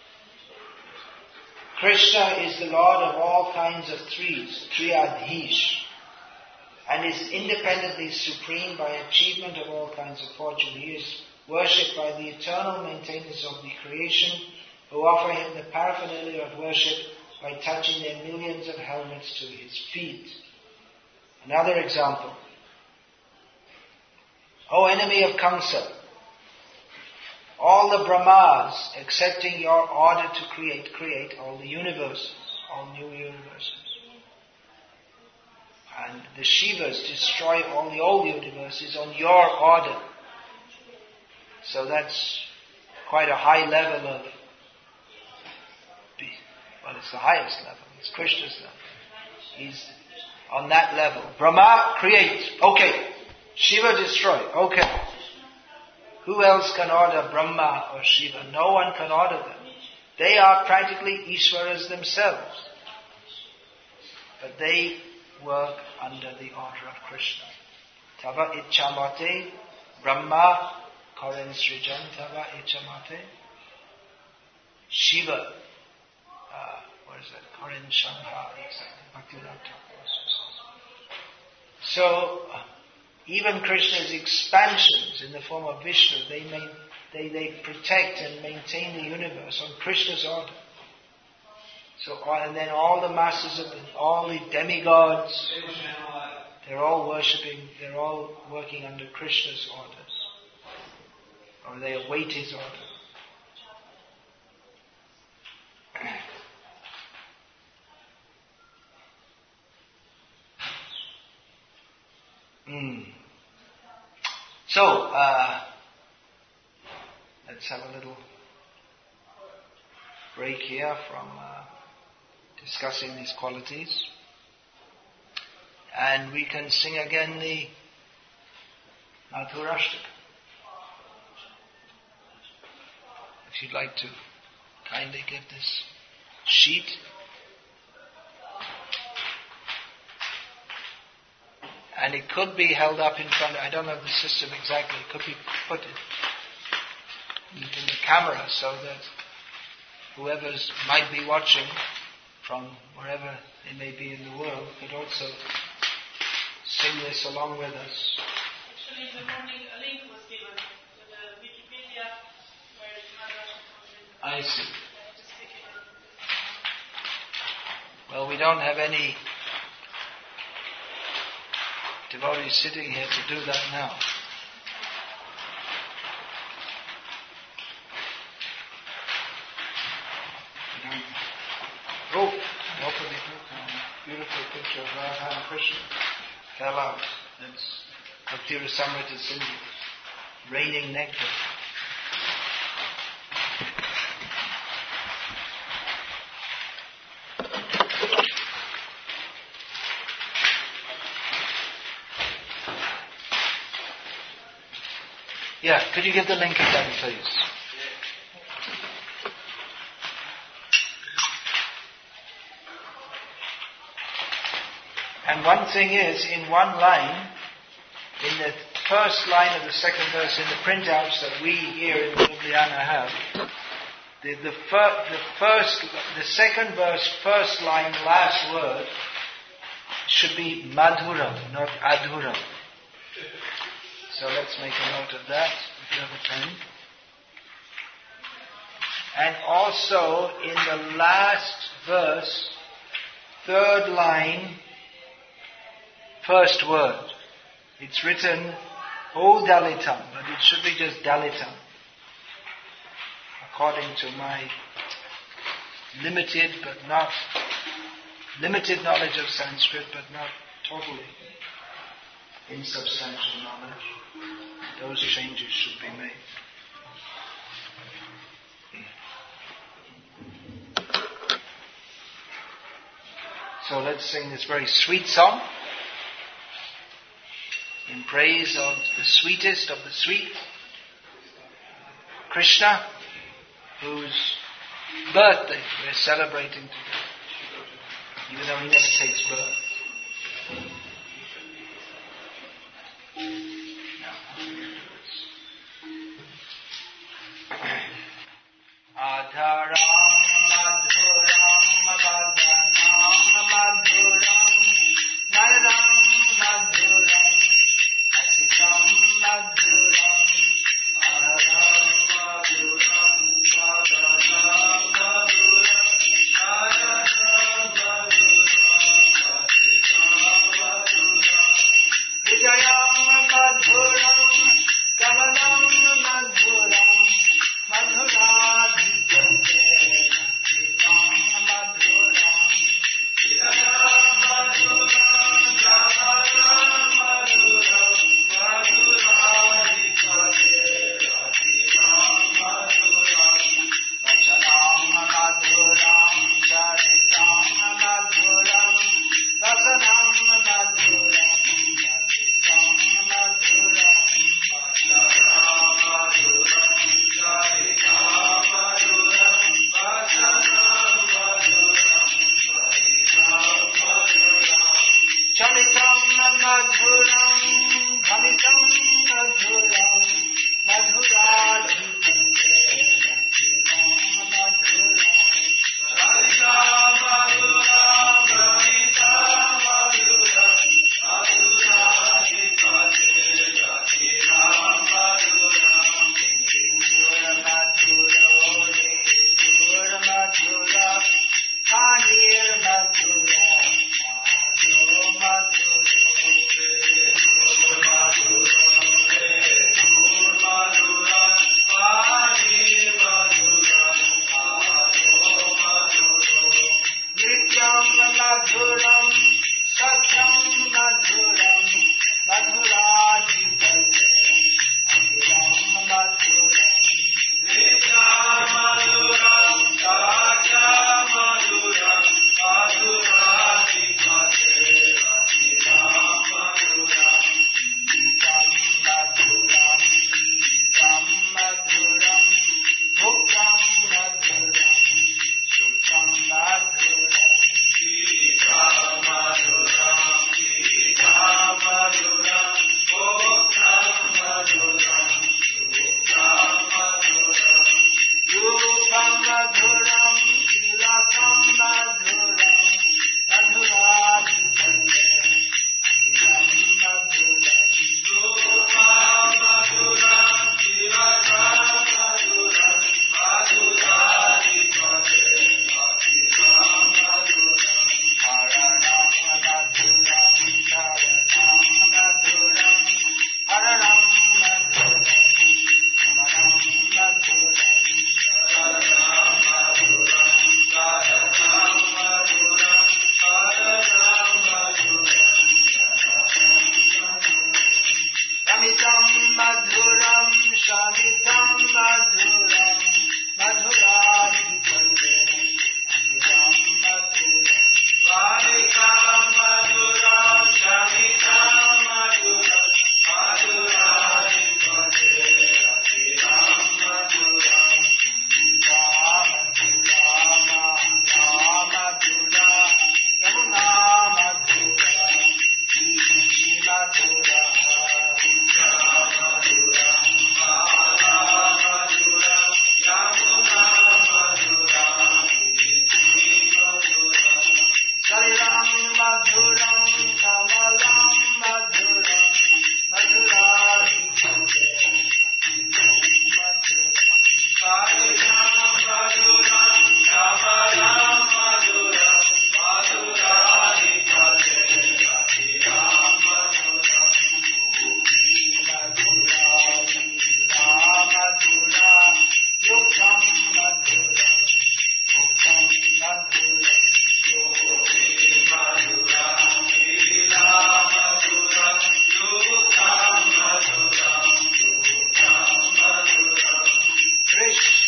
Krishna is the Lord of all kinds of threes, Triyadhish, and is independently supreme by achievement of all kinds of fortune. He is worshipped by the eternal maintainers of the creation, who offer him the paraphernalia of worship by touching their millions of helmets to his feet. Another example. O enemy of Kamsa, all the Brahmas, accepting your order to create, create all the universes, all new universes. And the Shivas destroy all the old universes on your order. So that's quite a high level of, well, it's the highest level. It's Krishna's level. He's on that level. Brahma creates. Okay. Shiva destroy. Okay. Who else can order Brahma or Shiva? No one can order them. They are practically Ishvaras themselves. But they work under the order of Krishna. Tava Ichamate Brahma Karen Srijan Tava Ichamate Shiva. Uh, what is that? Karen Shankha. So, uh, even Krishna's expansions in the form of Vishnu, they, main, they, they protect and maintain the universe on Krishna's order. So, and then all the masters of the, all the demigods, they're all worshipping, they're all working under Krishna's orders. Or they await his order. Mm. So, uh, let's have a little break here from uh, discussing these qualities. And we can sing again the Madhurashtaka. If you'd like to kindly get this sheet. And it could be held up in front, I don't know the system exactly, it could be put in, in the camera so that whoever might be watching from wherever they may be in the world could also sing this along with us. Actually, in the morning a link was given to the Wikipedia where Madhurashtaka was I written. see. Just stick it in. Well, we don't have any devotees sitting here to do that now. Oh, Draupadi took a beautiful picture of Radha and Krishna. Fell out. That's Bhakti Rasamrita Sindhu. Raining nectar. Yeah, could you give the link again, please? And one thing is, in one line, in the first line of the second verse, in the printouts that we here in Ljubljana have, the, the, fir- the first, the second verse, first line, last word, should be Madhuram, not Adhuram. So let's make a note of that, if you have a pen. And also, in the last verse, third line, first word. It's written, O Dalitam, but it should be just Dalitam. According to my limited, but not, limited knowledge of Sanskrit, but not totally insubstantial knowledge. Those changes should be made. So let's sing this very sweet song in praise of the sweetest of the sweet, Krishna, whose birthday we're celebrating today, even though he never takes birth. Adharam madhuram madhanam madhuram naranam madhuram asitam madhuram adharam madhuram madhanam madhuram naranam madhuram asitam madhuram vijayam madhuram kamalam madhuram madhuradhikante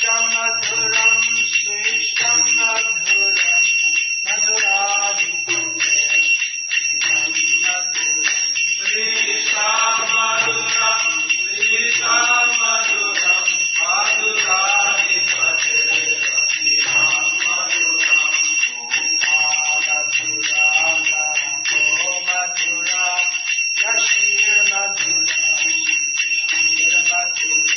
Srishtam madhuram, Srishtam madhuram, madhuradipate, madhuram. Srishtam madhuram, Srishtam madhuram, madhuradipate, madhuram. Oh madhura, Yashir madhura, Shir madhura.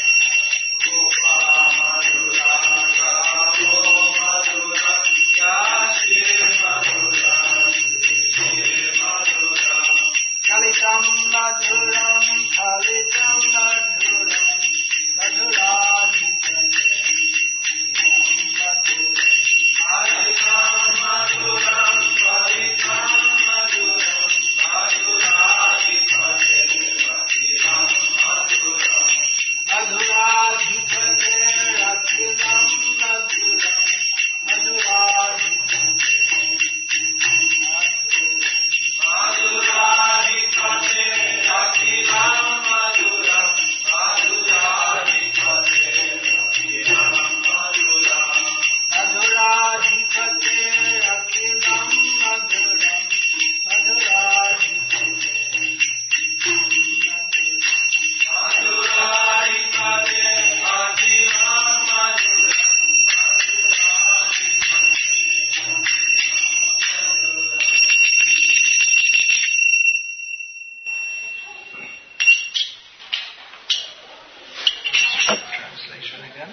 Kalitam madhuram, kalitam madhuram, madhuradipate, madhuram. Kalitam madhuram, kalitam madhuram, madhuradipate, madhuram. Madhuradipate, Akhilam madhuram, madhuradipate, madhuradipate, Akhilam madhuram, madhuradipate, Akhilam madhuram. Madhuradipate, Akhilam madhuram, madhuradipate. Translation again.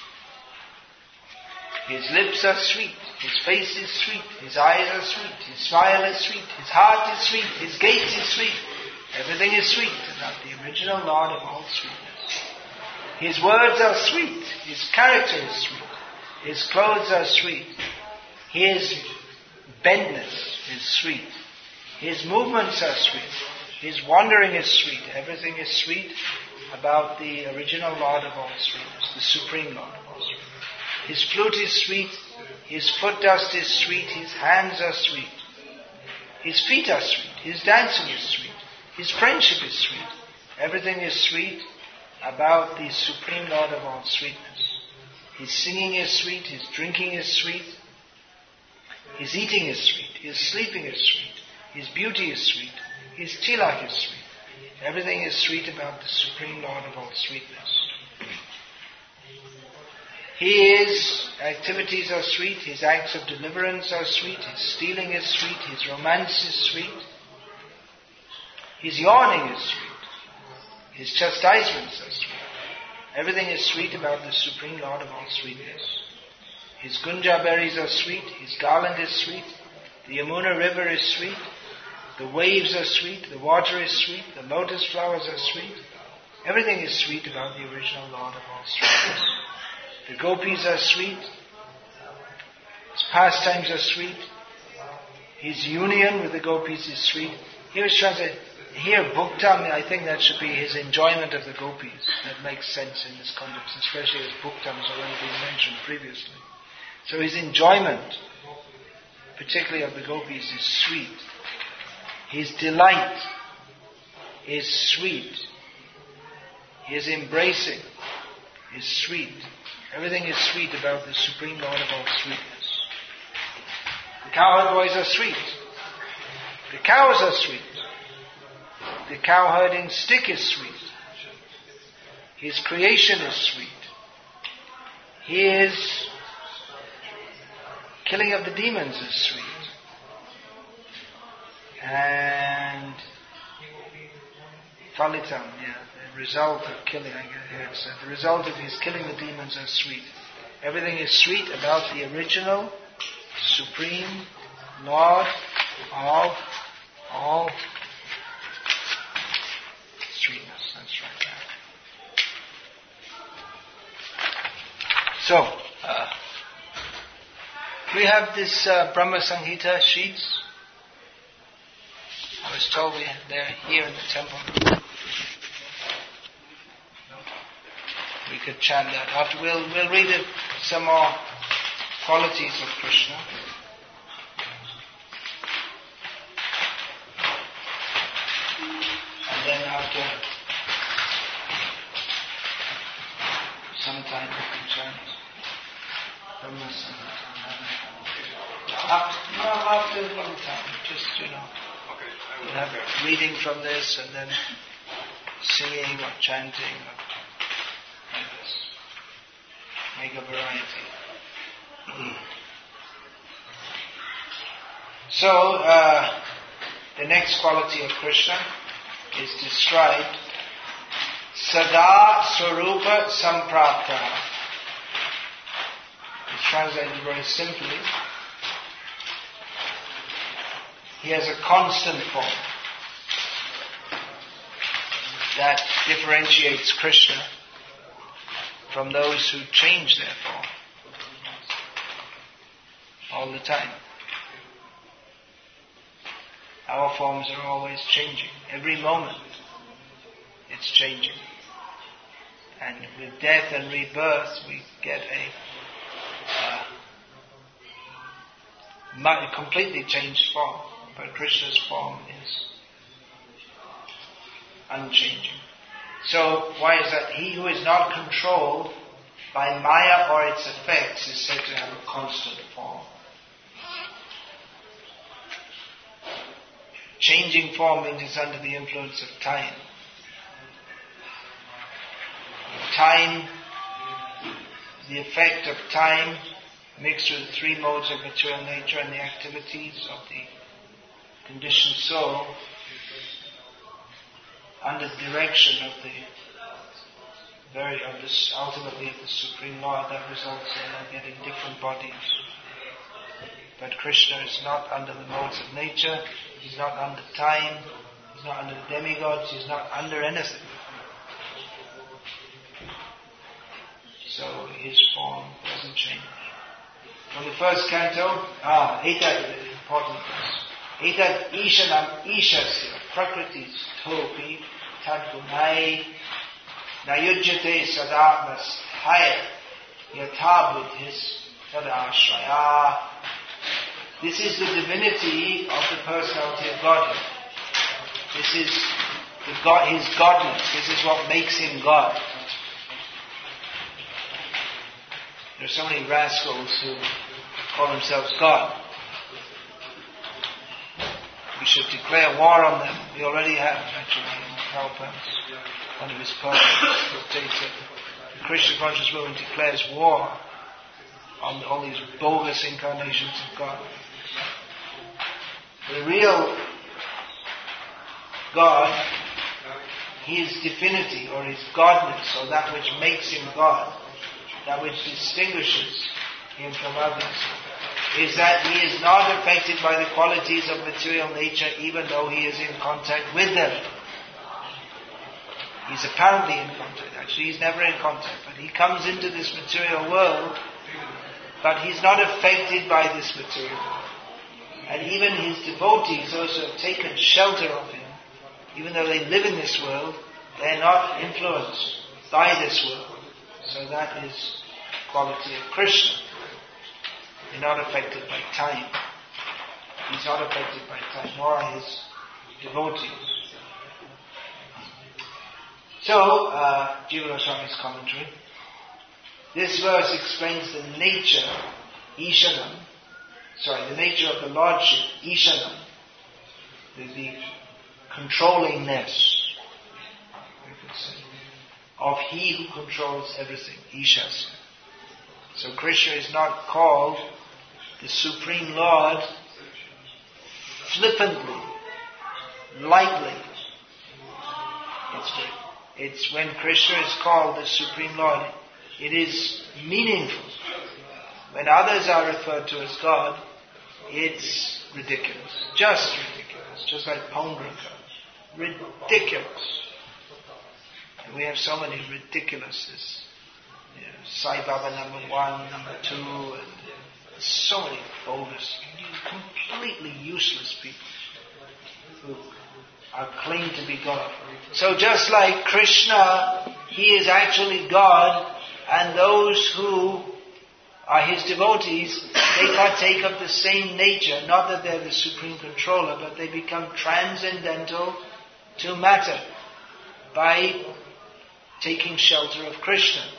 His lips are sweet, his face is sweet, his eyes are sweet, his smile is sweet, his heart is sweet, his gait is sweet. Everything is sweet about the original Lord of all sweetness. His words are sweet, his character is sweet, his clothes are sweet, his bentness is sweet, his movements are sweet, his wandering is sweet. Everything is sweet about the original Lord of all sweetness, the Supreme Lord of all sweetness. His flute is sweet, his foot dust is sweet, his hands are sweet, his feet are sweet, his dancing is sweet, his friendship is sweet. Everything is sweet about the Supreme Lord of all sweetness. His singing is sweet, his drinking is sweet, his eating is sweet, his sleeping is sweet, his beauty is sweet, his tilak is sweet. Everything is sweet about the Supreme Lord of all sweetness. His activities are sweet, his acts of deliverance are sweet, his stealing is sweet, his romance is sweet, his yawning is sweet, his chastisements are sweet. Everything is sweet about the Supreme Lord of all sweetness. His gunja berries are sweet, his garland is sweet, the Yamuna river is sweet, the waves are sweet, the water is sweet, the lotus flowers are sweet. Everything is sweet about the original Lord of all sweetness. The gopis are sweet, his pastimes are sweet, his union with the gopis is sweet. Here is translated, here bhuktam, I think that should be his enjoyment of the gopis. That makes sense in this context, especially as bhuktam has already been mentioned previously. So his enjoyment, particularly of the gopis, is sweet. His delight is sweet. His embracing is sweet. Everything is sweet about the Supreme Lord of all sweetness. The cowherd boys are sweet. The cows are sweet. The cow-herding stick is sweet. His creation is sweet. His killing of the demons is sweet. And Falitam, yeah, the result of killing, I guess, uh, the result of his killing the demons are sweet. Everything is sweet about the original, supreme Lord of all sweetness. That's right there. So, uh, we have this uh, Brahma Samhita sheets. I was told we, they're here in the temple. We could chant that. After we'll we'll read it, some more qualities of Krishna. And then after some time we can chant. some. Up, no, after a long time, just, you know, you have reading from this and then singing or chanting or make a variety. So, uh, the next quality of Krishna is described Sada Swarupa Samprapta. It's translated very simply. He has a constant form that differentiates Krishna from those who change their form all the time. Our forms are always changing. Every moment it's changing. And with death and rebirth we get a uh, completely changed form. But Krishna's form is unchanging. So why is that? He who is not controlled by Maya or its effects is said to have a constant form. Changing form means it's under the influence of time. Time, the effect of time mixed with the three modes of material nature and the activities of the conditioned soul under the direction of the very, of this, ultimately of the Supreme Lord, that results in our getting different bodies. But Krishna is not under the modes of nature, he's not under time, he's not under the demigods, he's not under anything. So his form doesn't change. From the first canto, ah, etat, important verse. Etat ishanam ishasya prakritis topi tadgunai nayujyate sadatmasthaya yatabudhis tadashraya. This is the divinity of the personality of Godhead. This is the God, his godness. This is what makes him God. There are so many rascals who call themselves God. We should declare war on them. We already have, actually, in Prabhupada's one of his poems. States that the Krishna conscious movement declares war on all these bogus incarnations of God. The real God, his divinity or his godness, or that which makes him God, that which distinguishes him from others, is that he is not affected by the qualities of material nature even though he is in contact with them. He's apparently in contact. Actually, he's never in contact. But he comes into this material world, but he's not affected by this material world. And even his devotees, those who have taken shelter of him, even though they live in this world, they are not influenced by this world. So that is quality of Krishna. They're not affected by time. He's not affected by time, nor are his devotees. So, uh, Jiva Goswami's commentary. This verse explains the nature, Ishanam, sorry, the nature of the Lordship, Ishanam, the, the controllingness, we could say, of he who controls everything, Ishas. So Krishna is not called the Supreme Lord flippantly, lightly. It's, it's when Krishna is called the Supreme Lord, it is meaningful. When others are referred to as God, it's ridiculous. Just ridiculous. Just like Paundraka. Ridiculous. And we have so many ridiculouses. You know, Sai Baba number one, number two, and so many bogus, completely useless people who are claimed to be God. So just like Krishna, he is actually God, and those who are his devotees, they partake of the same nature. Not that they're the supreme controller, but they become transcendental to matter by taking shelter of Krishna.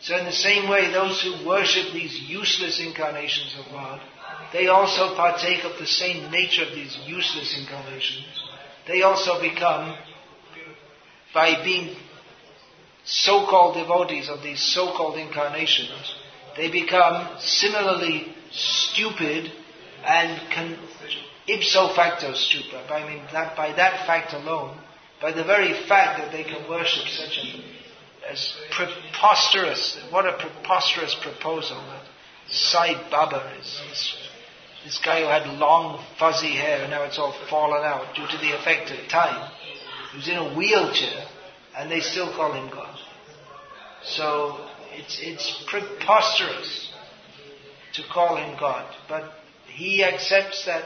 So in the same way, those who worship these useless incarnations of God, they also partake of the same nature of these useless incarnations. They also become, by being so-called devotees of these so-called incarnations, they become similarly stupid and can, ipso facto stupid. I mean, that by that fact alone, by the very fact that they can worship such an as preposterous, what a preposterous proposal that Sai Baba is. This, this guy who had long fuzzy hair and now it's all fallen out due to the effect of time. He was in a wheelchair and they still call him God. So it's it's preposterous to call him God. But he accepts that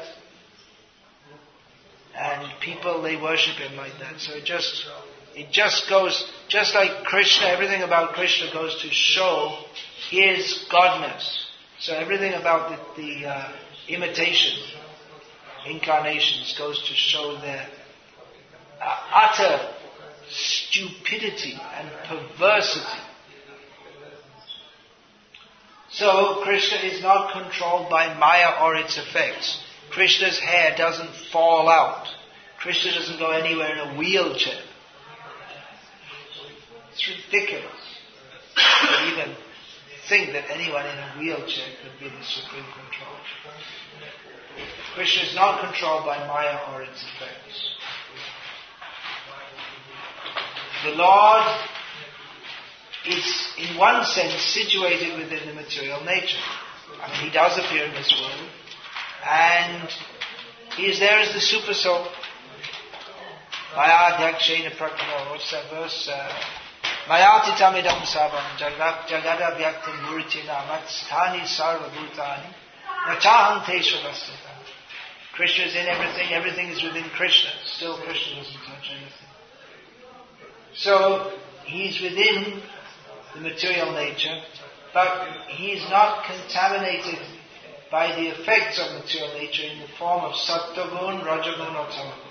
and people, they worship him like that. So it just it just goes, just like Krishna, everything about Krishna goes to show his godness. So everything about the, the uh, imitation incarnations goes to show their uh, utter stupidity and perversity. So Krishna is not controlled by Maya or its effects. Krishna's hair doesn't fall out. Krishna doesn't go anywhere in a wheelchair. It's ridiculous to even think that anyone in a wheelchair could be the supreme control. Krishna is not controlled by Maya or its effects. The Lord is, in one sense, situated within the material nature. I mean, he does appear in this world, and he is there as the super soul. Maya Dhakshena Prakama, what's that verse? Mayati tamidam savam jagada vyaktam muritina matstani sarva bhutani nachaham teshvadastata. Krishna is in everything, everything is within Krishna. Still Krishna doesn't touch anything. So, he's within the material nature, but he is not contaminated by the effects of material nature in the form of sattva-gun, rajagun or tamagun.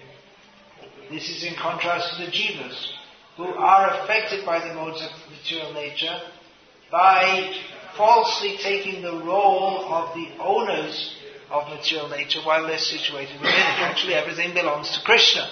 This is in contrast to the jivas, who are affected by the modes of material nature by falsely taking the role of the owners of material nature while they're situated within it. Actually, everything belongs to Krishna.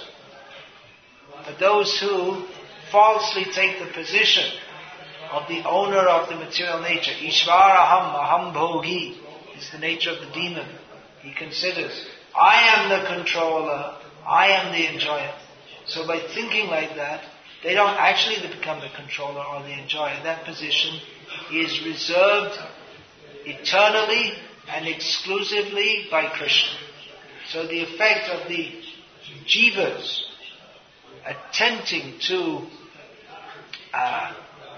But those who falsely take the position of the owner of the material nature, Ishvaraham, Aham Bhogi, is the nature of the demon. He considers, I am the controller, I am the enjoyer. So by thinking like that, they don't actually become the controller or the enjoyer. That position is reserved eternally and exclusively by Krishna. So the effect of the jivas attempting to, uh,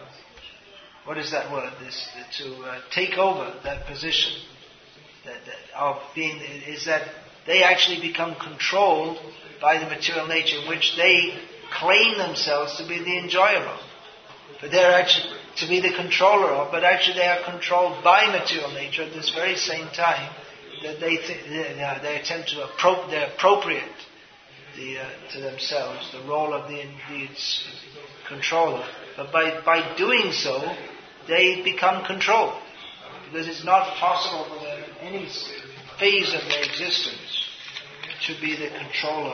what is that word? This to uh, take over that position that, that of being is that they actually become controlled by the material nature, in which they claim themselves to be the enjoyer of, but they're actually to be the controller of. But actually, they are controlled by material nature at this very same time that they th- they, uh, they attempt to appro- they appropriate the, uh, to themselves the role of the, the its controller. But by by doing so, they become controlled, because it's not possible for them in any phase of their existence to be the controller.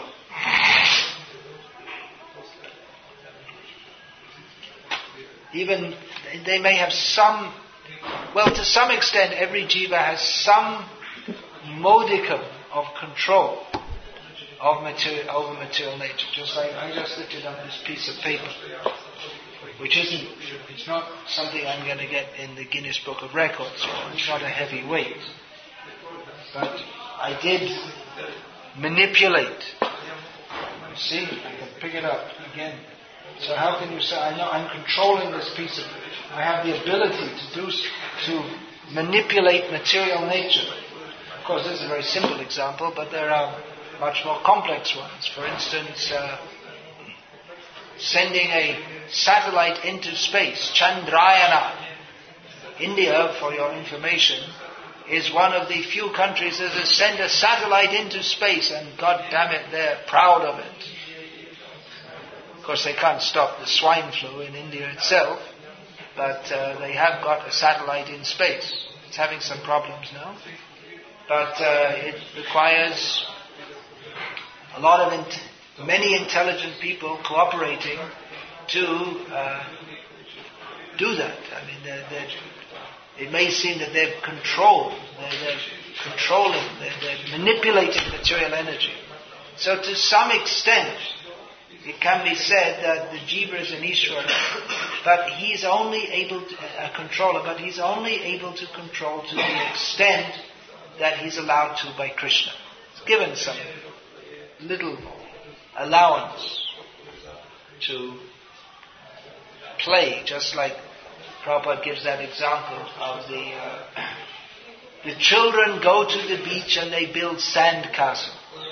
Even they may have some, well, to some extent, every jiva has some modicum of control of material, over material nature. Just like I just lifted up this piece of paper, which isn't, it's not something I'm going to get in the Guinness Book of Records. You know, it's not a heavy weight, but I did manipulate. You see, I can pick it up again. So how can you say, I know I'm controlling this piece of, I have the ability to do, to manipulate material nature. Of course, this is a very simple example, but there are much more complex ones. For instance, uh, sending a satellite into space, Chandrayana. India, for your information, is one of the few countries that has sent a satellite into space, and God damn it, they're proud of it. Of course, they can't stop the swine flu in India itself, but uh, they have got a satellite in space. It's having some problems now, but uh, it requires a lot of int- many intelligent people cooperating to uh, do that. I mean, they're, they're, it may seem that they've controlled, they're, they're controlling, they're, they're manipulating material energy. So to some extent, it can be said that the Jiva is an Ishvara, but he's only able to, a controller, but he's only able to control to the extent that he's allowed to by Krishna. It's given some little allowance to play, just like Prabhupada gives that example of the uh, the children go to the beach and they build sand castles.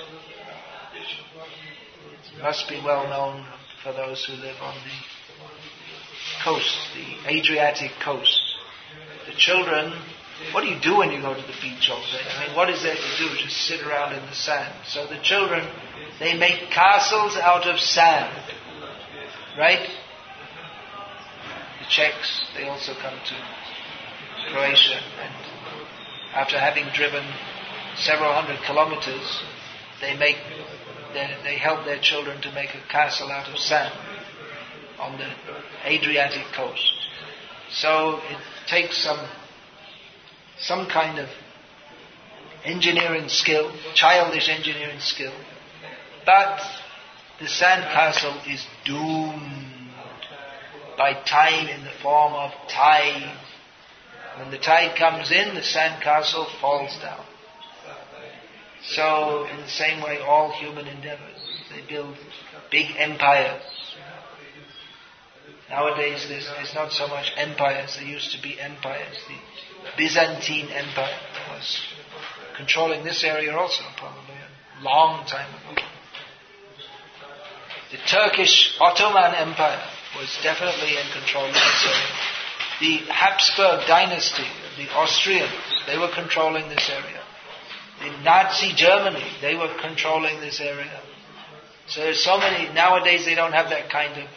It must be well known for those who live on the coast, the Adriatic coast. The children, what do you do when you go to the beach all day? I mean, what is there to do? Just sit around in the sand. So the children, they make castles out of sand. Right? The Czechs, they also come to Croatia, and after having driven several hundred kilometers, they make they, they help their children to make a castle out of sand on the Adriatic coast. So it takes some some kind of engineering skill, childish engineering skill, but the sand castle is doomed by tide in the form of tide. When the tide comes in, the sandcastle falls down. So, in the same way, all human endeavors, they build big empires. Nowadays, there's, there's not so much empires. There used to be empires. The Byzantine Empire was controlling this area also, probably a long time ago. The Turkish Ottoman Empire was definitely in control of this area. The Habsburg dynasty, the Austrians, they were controlling this area. The Nazi Germany, they were controlling this area. So there's so many, nowadays they don't have that kind of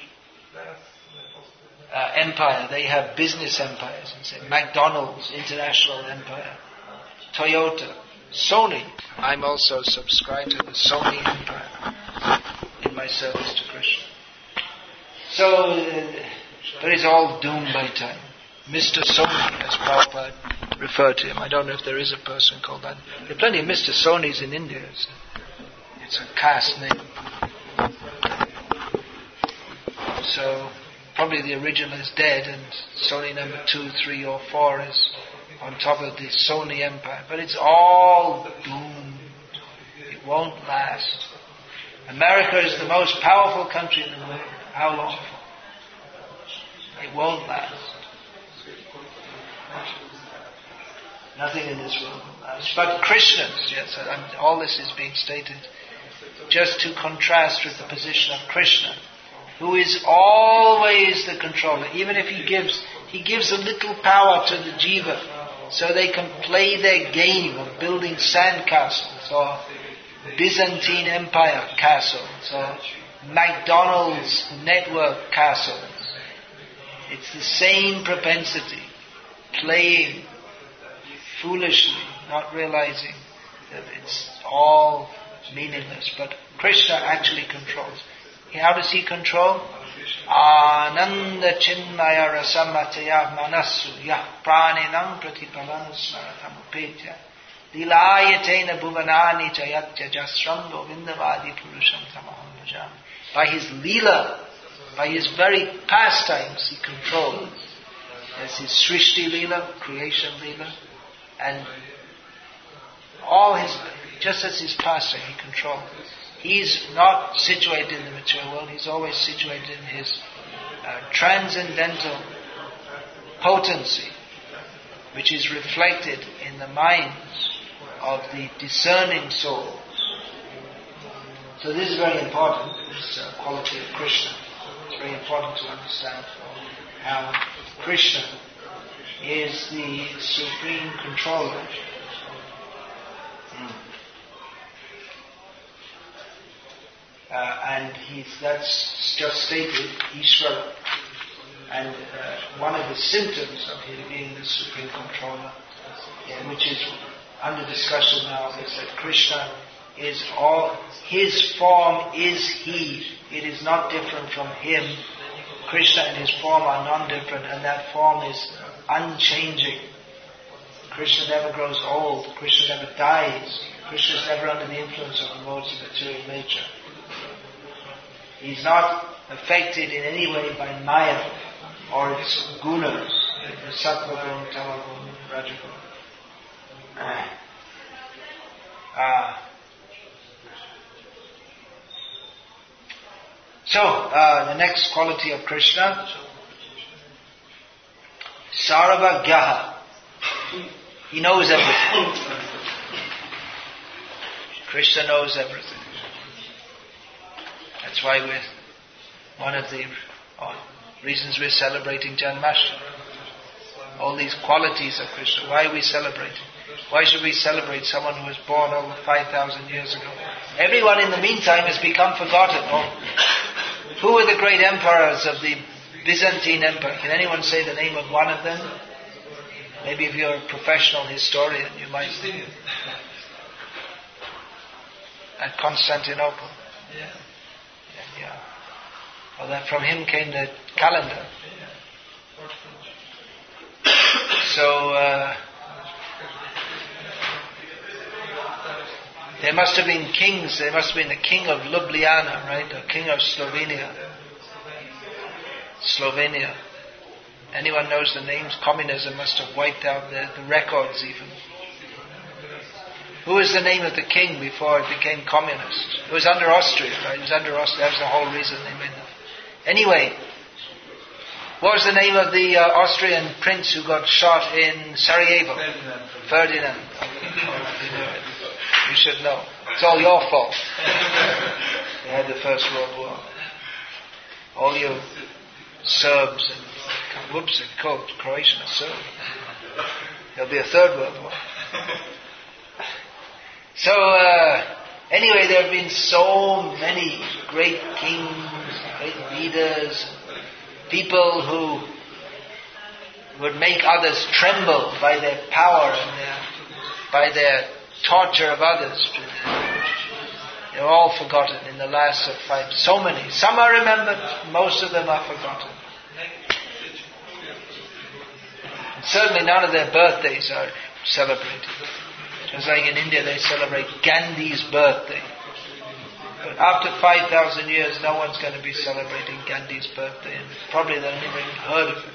uh, empire. They have business empires. Say, McDonald's, International Empire, Toyota, Sony. I'm also subscribed to the Sony empire in my service to Krishna. So, uh, but it's all doomed by time. Mister Sony, as Prabhupada referred to him. I don't know if there is a person called that. There are plenty of Mister Sonys in India. It's a, it's a caste name. So, probably the original is dead and Sony number two, three or four is on top of the Sony empire. But it's all doomed. It won't last. America is the most powerful country in the world. How long for? It won't last. Nothing in this world will last. But Krishnas, yes, and all this is being stated just to contrast with the position of Krishna, who is always the controller. Even if he gives, he gives a little power to the jiva, so they can play their game of building sand castles or Byzantine Empire castles or McDonald's network castles. It's the same propensity, playing foolishly, not realizing that it's all meaningless. But Krishna actually controls. How does he control? Ananda chinmaya rasamataya manasu yah praninam pratipalanam smaratamupetya lilayatena bhuvanani jayatya jasram govindavadi purusham tamaham bhajam. By his leela, by his very pastimes, he controls. There's his Srishti leela, creation leela, and all his, just as his pastime, he controls. He's not situated in the material world, he's always situated in his uh, transcendental potency, which is reflected in the minds of the discerning souls. So this is very important, this uh, quality of Krishna. It's very important to understand how Krishna is the supreme controller. Mm. Uh, and he's, that's just stated, Ishvara. And uh, one of the symptoms of him being the Supreme Controller, yeah, which is under discussion now, is that Krishna is all, his form is he. It is not different from him. Krishna and his form are non-different, and that form is unchanging. Krishna never grows old. Krishna never dies. Krishna is never under the influence of the modes of material nature. He's not affected in any way by Maya or its gunas, the sattva guna, tama guna, raja guna. Ah. So, uh, the next quality of Krishna, Sarvagyaha. He knows everything. Krishna knows everything. That's why we're, one of the oh, reasons we're celebrating Janmashtami. All these qualities of Krishna. Why are we celebrating? Why should we celebrate someone who was born over five thousand years ago? Everyone in the meantime has become forgotten. Oh, who were the great emperors of the Byzantine Empire? Can anyone say the name of one of them? Maybe if you're a professional historian, you might. At Constantinople. Yeah. Yeah. yeah. Well, that from him came the calendar. So, uh, there must have been kings. There must have been the king of Ljubljana, right? The king of Slovenia. Slovenia. Anyone knows the names? Communism must have wiped out the, the records even. Who was the name of the king before it became communist? It was under Austria, right? It was under Austria. That was the whole reason they made it. Anyway, what was the name of the uh, Austrian prince who got shot in Sarajevo? Ferdinand. Ferdinand. You should know. It's all your fault. They had the First World War. All you Serbs and whoops and coat, Croatian and Serb. There'll be a Third World War. So, uh, anyway, there have been so many great kings, great leaders, people who would make others tremble by their power and their, by their torture of others. They're all forgotten in the last of five. So many. Some are remembered, most of them are forgotten. And certainly none of their birthdays are celebrated. Just like in India they celebrate Gandhi's birthday. But after five thousand years no one's going to be celebrating Gandhi's birthday, and probably they've never even heard of him.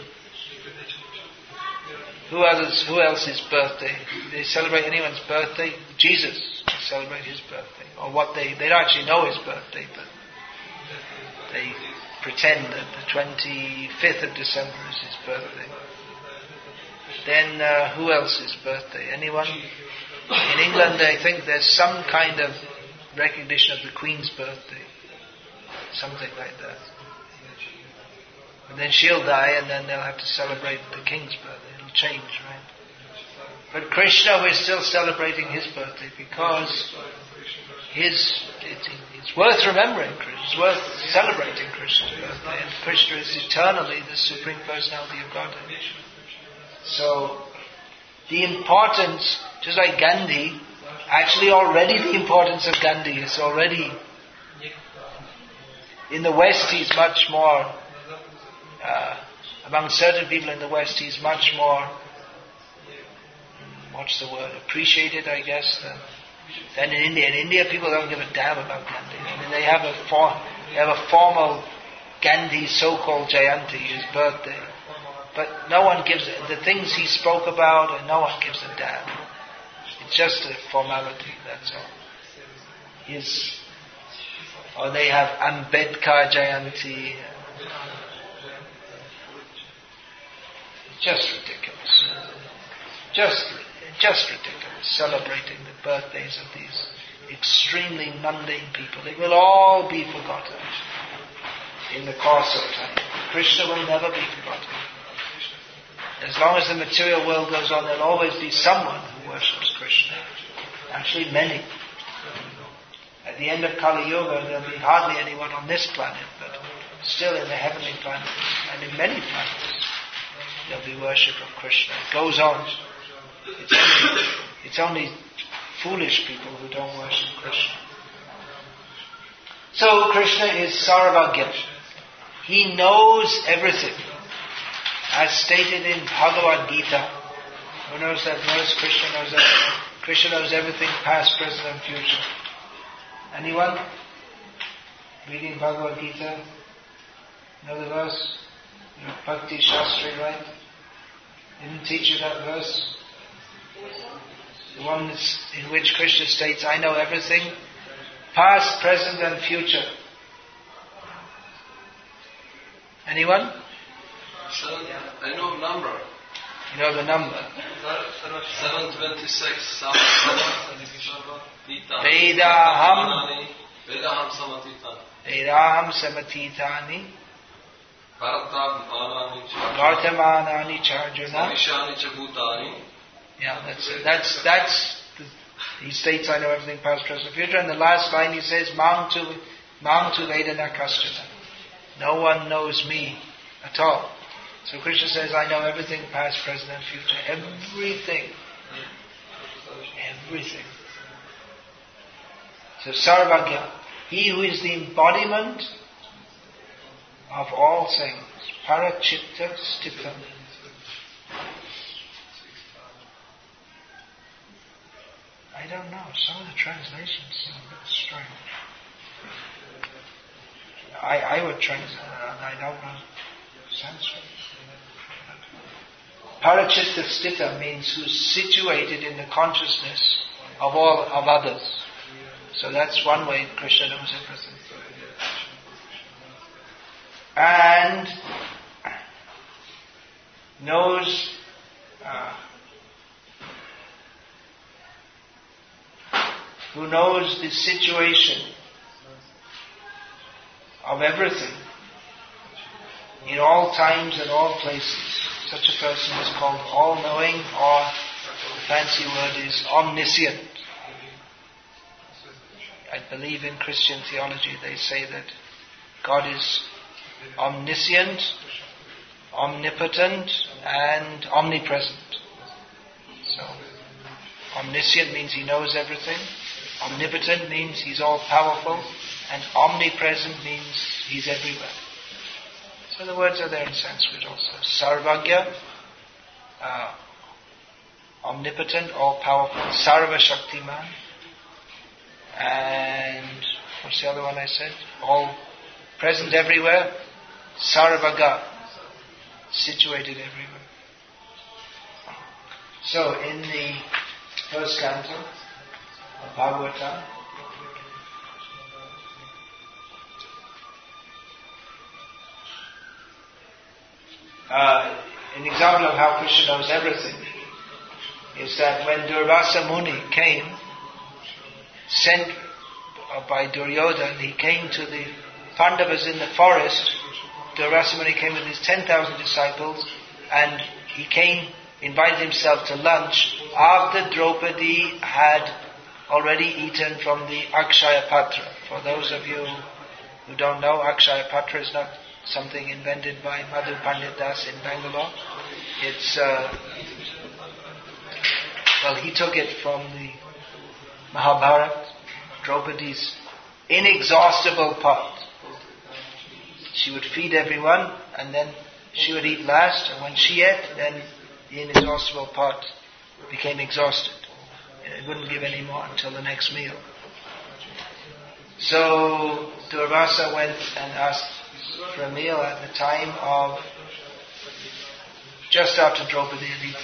Who else, who else's birthday? They celebrate anyone's birthday? Jesus celebrate his birthday. Or what they, they don't actually know his birthday, but they pretend that the twenty-fifth of December is his birthday. Then uh, who else's birthday? Anyone? In England, I think there's some kind of recognition of the Queen's birthday. Something like that. And then she'll die and then they'll have to celebrate the King's birthday. It'll change, right? But Krishna, we're still celebrating his birthday because his, it, it's worth remembering Krishna. It's worth celebrating Krishna's birthday. And Krishna is eternally the Supreme Personality of Godhead. So, the importance, just like Gandhi, actually already the importance of Gandhi is already, in the West he's much more, uh, among certain people in the West he's much more, what's the word, appreciated I guess, than, than in India. In India people don't give a damn about Gandhi. I mean they have a, for, they have a formal Gandhi so-called Jayanti, his birthday. But no one gives, the things he spoke about, and no one gives a damn. It's just a formality, that's all. His, or they have Ambedkar Jayanti. Just ridiculous. Just, just ridiculous. Celebrating the birthdays of these extremely mundane people. They will all be forgotten in the course of time. Krishna will never be forgotten. As long as the material world goes on, there'll always be someone who worships Krishna. Actually, many. At the end of Kali Yuga, there'll be hardly anyone on this planet, but still in the heavenly planets and in many planets, there'll be worship of Krishna. It goes on. It's only, it's only foolish people who don't worship Krishna. So Krishna is Sarvagya. He knows everything. As stated in Bhagavad Gita. Who knows that verse? Krishna knows everything. Krishna knows everything, past, present and future. Anyone? Reading Bhagavad Gita? Know the verse? You're Bhakti Shastri, right? Didn't teach you that verse? The one that's in which Krishna states, I know everything, past, present and future. Anyone? Seven, I know number. You know the number. seven twenty-six. Vedaham Vedaham samatitani. Vedaham samatitani Vartamanani charjuna. Vishani chabhutani. Yeah, that's it. That's, that's the, he states, I know everything past, present, future. And the last line he says, Mam tu, mam tu vedana kaschana. No one knows me at all. So Krishna says, I know everything past, present and future. Everything. Everything. So Sarvagya, he who is the embodiment of all things. Parachitta Stipha. I don't know. Some of the translations seem a bit strange. I, I would translate it. I don't know Sanskrit. Parachitta Stitha means who's situated in the consciousness of all of others. So that's one way Krishna knows everything. And knows uh, who knows the situation of everything in all times and all places. Such a person is called all-knowing, or the fancy word is omniscient. I believe in Christian theology they say that God is omniscient, omnipotent and omnipresent. So, omniscient means he knows everything, omnipotent means he's all-powerful, and omnipresent means he's everywhere. So the words are there in Sanskrit also. Sarvagya, uh, omnipotent, all-powerful, Sarva Shaktiman, and what's the other one I said? All present everywhere, Sarvaga, situated everywhere. So in the first canto of Bhagavatam, Uh, an example of how Krishna knows everything is that when Durvasa Muni came, sent by Duryodhana, he came to the Pandavas in the forest. Durvasa Muni came with his ten thousand disciples, and he came, invited himself to lunch after Draupadi had already eaten from the Akshaya Patra. For those of you who don't know, Akshaya Patra is not something invented by Madhu Pandit Das in Bangalore. It's, uh, well, he took it from the Mahabharata, Draupadi's inexhaustible pot. She would feed everyone, and then she would eat last, and when she ate, then the inexhaustible pot became exhausted. It wouldn't give any more until the next meal. So Durvasa went and asked for a meal at the time of just after Draupadi had eaten.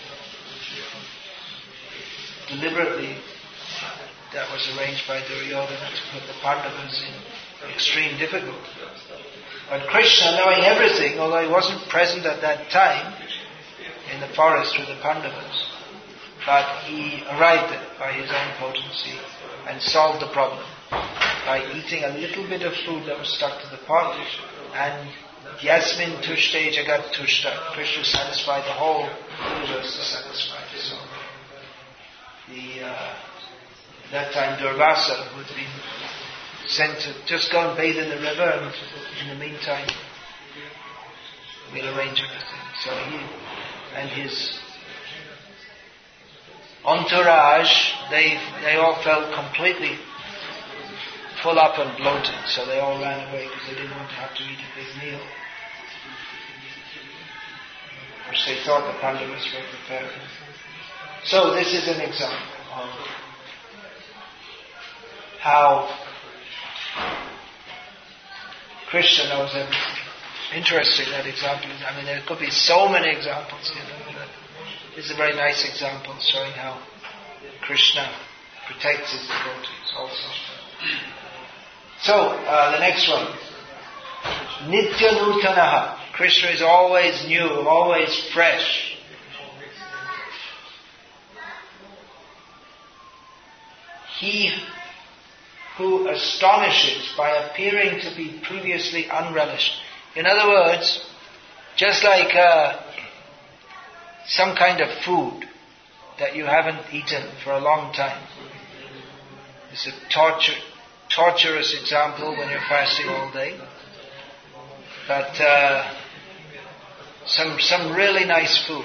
Deliberately, that was arranged by Duryodhana to put the Pandavas in extreme difficulty. But Krishna, knowing everything, although he wasn't present at that time in the forest with the Pandavas, but he arrived at it by his own potency and solved the problem by eating a little bit of food that was stuck to the pot, and Yasmin Tushte Jagat Tushta. Krishna satisfied the whole universe to satisfy. So the uh, that time Durvasa, who had been sent to just go and bathe in the river, and in the meantime, we'll arrange everything. So he and his entourage, they they all felt completely full up and bloated, so they all ran away because they didn't want to have to eat a big meal, which they thought the Pandavas were preparing. So this is an example of how Krishna knows everything. Interesting, that example. I mean, there could be so many examples given, but this is a very nice example showing how Krishna protects his devotees also. So, uh, the next one. Nitya Nutanaha. Krishna is always new, always fresh. He who astonishes by appearing to be previously unrelished. In other words, just like uh, some kind of food that you haven't eaten for a long time. It's a torture, torturous example when you're fasting all day. But uh, some some really nice food.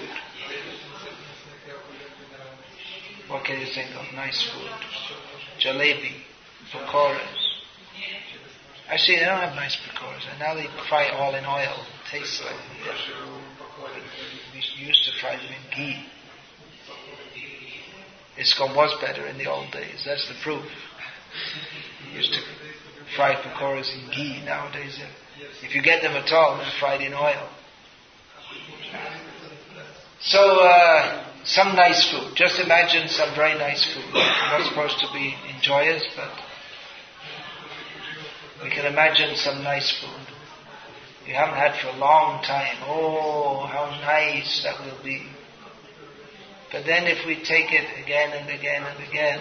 What can you think of? Nice food. Jalebi, pakoras. Actually, they don't have nice pakoras. And now they fry all in oil. It tastes like yeah. We used to fry them in ghee. ISKCON was better in the old days. That's the proof. We used to fry pakoras in ghee. Nowadays, if you get them at all, they're fried in oil. So, uh, some nice food. Just imagine some very nice food. We're not supposed to be enjoyers, but we can imagine some nice food you haven't had for a long time. Oh, how nice that will be. But then if we take it again and again and again,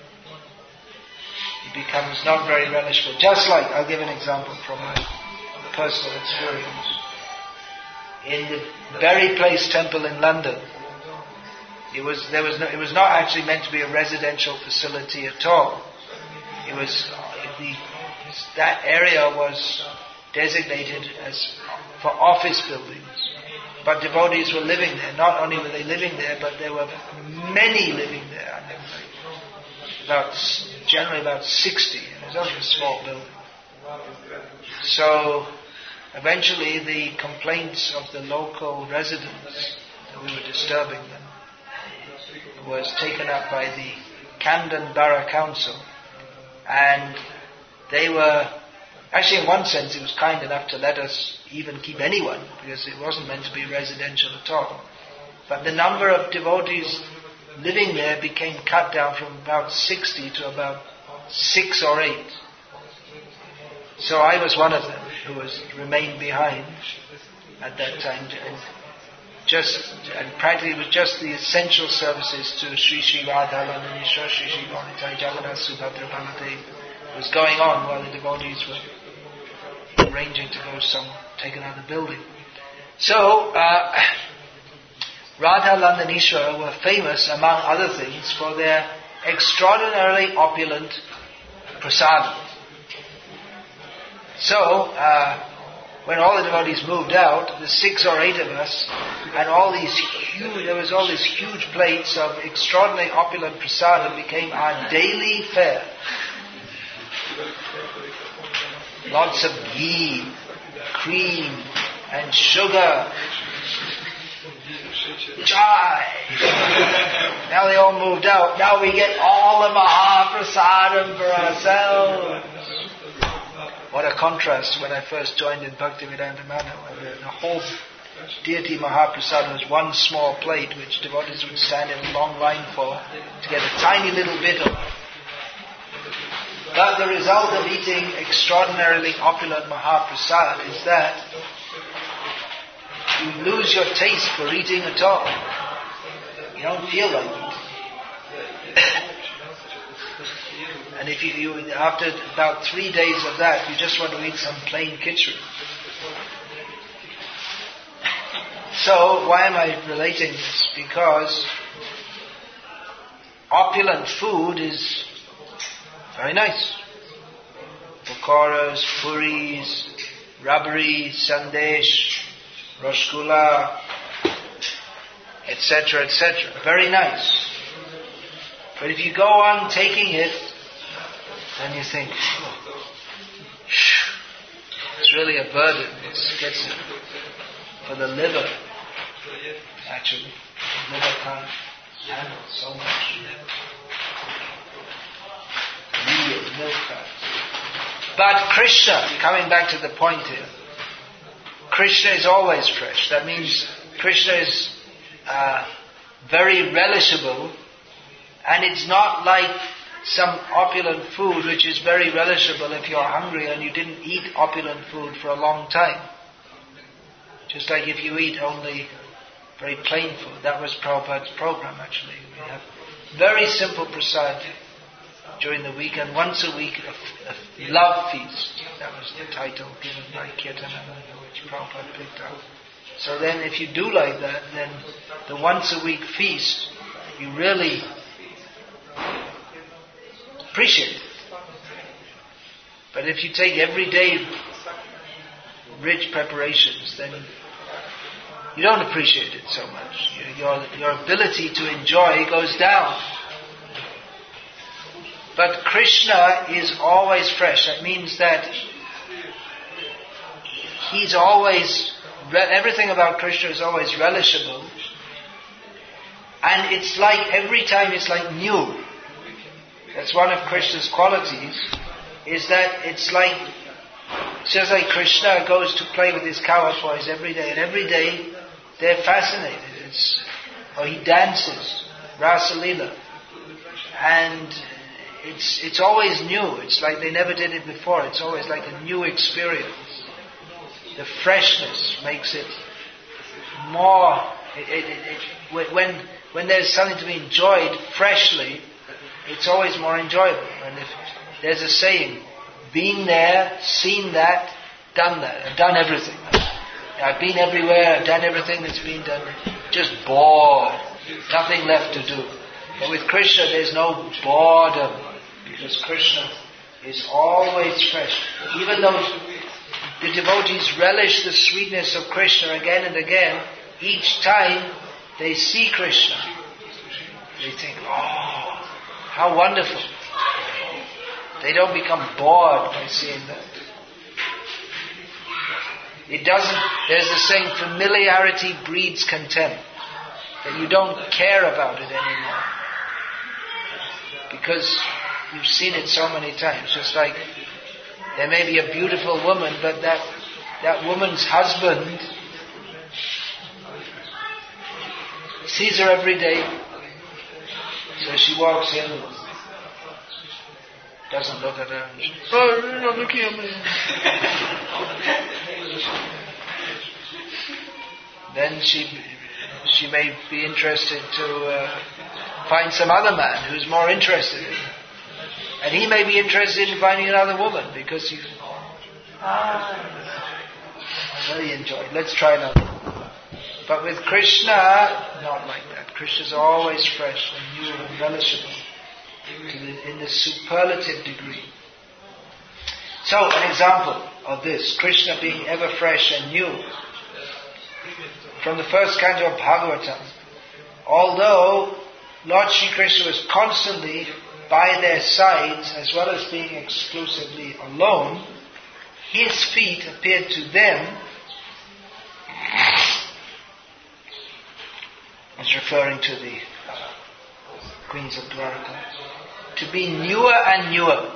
it becomes not very relishable. Just like, I'll give an example from my personal experience. In the Berry Place Temple in London, it was there was no, it was not actually meant to be a residential facility at all. It was the that area was designated as for office buildings, but devotees were living there. Not only were they living there, but there were many living there. I mean, about generally about sixty. It was only a small building. So eventually, the complaints of the local residents that we were disturbing them was taken up by the Camden Borough Council, and they were, actually in one sense it was kind enough to let us even keep anyone, because it wasn't meant to be residential at all. But the number of devotees living there became cut down from about sixty to about six or eight. So I was one of them who was remained behind at that time, and just and practically it was just the essential services to Sri Sri Radha Landanisha, Sri Sri Gaunitai Jagannath Subhadra Baladev was going on while the devotees were arranging to go some take another building. So uh, Radha Landanishwara were famous, among other things, for their extraordinarily opulent prasadam. So, uh, when all the devotees moved out, the six or eight of us, and all these huge, there was all these huge plates of extraordinarily opulent prasadam became our daily fare. Lots of ghee, cream, and sugar. Chai. Now they all moved out. Now we get all the Mahaprasadam for ourselves. What a contrast when I first joined in Bhaktivedanta Madhava. The, the whole deity Mahaprasadam was one small plate which devotees would stand in a long line for to get a tiny little bit of. But the result of eating extraordinarily opulent Mahaprasad is that you lose your taste for eating at all. You don't feel like eating. And if you, you, after about three days of that, you just want to eat some plain khichdi. So, why am I relating this? Because opulent food is very nice. pakoras, puris, rabri, sandesh, rasgulla, et cetera, et cetera. Very nice. But if you go on taking it, then you think, it's really a burden. It gets for the liver, actually. The liver can't handle so much. Real milk fat. But Krishna, coming back to the point here, Krishna is always fresh. That means Krishna is uh, very relishable, and it's not like some opulent food which is very relishable if you're hungry and you didn't eat opulent food for a long time. Just like if you eat only very plain food. That was Prabhupada's program actually. We have very simple prasad during the week, and once a week a, a love feast. That was the title given by Kirtananda, which Prabhupada picked up. So then if you do like that, then the once a week feast, you really appreciate it. But if you take everyday rich preparations, then you don't appreciate it so much. Your, your ability to enjoy goes down. But Krishna is always fresh. That means that He's always, everything about Krishna is always relishable. And it's like, every time it's like new. That's one of Krishna's qualities, is that it's like, it's just like Krishna goes to play with his cowboys every day, and every day they're fascinated. It's, or he dances, Rasa Leela. And it's it's always new. It's like they never did it before. It's always like a new experience. The freshness makes it more, it, it, it, it, when, when there's something to be enjoyed freshly, it's always more enjoyable. And if there's a saying, been there, seen that, done that. I've done everything. I've been everywhere, I've done everything that's been done. Just bored. Nothing left to do. But with Krishna there's no boredom. Because Krishna is always fresh. Even though the devotees relish the sweetness of Krishna again and again, each time they see Krishna, they think, oh, how wonderful. They don't become bored by seeing that. It doesn't, there's the saying, familiarity breeds contempt. That you don't care about it anymore. Because you've seen it so many times. Just like there may be a beautiful woman, but that, that woman's husband sees her every day. So she walks in, doesn't look at her. She, oh, you're not looking at me. Then she she may be interested to uh, find some other man who's more interested in her. And he may be interested in finding another woman because he's, ah, I really enjoyed. Let's try another. But with Krishna, not like that. Krishna's always fresh and new and relishable to the, in the superlative degree. So, an example of this, Krishna being ever fresh and new, from the first canto of Bhagavatam. Although Lord Shri Krishna was constantly by their sides, as well as being exclusively alone, His feet appeared to them, as referring to the uh, Queens of Dwarka, to be newer and newer.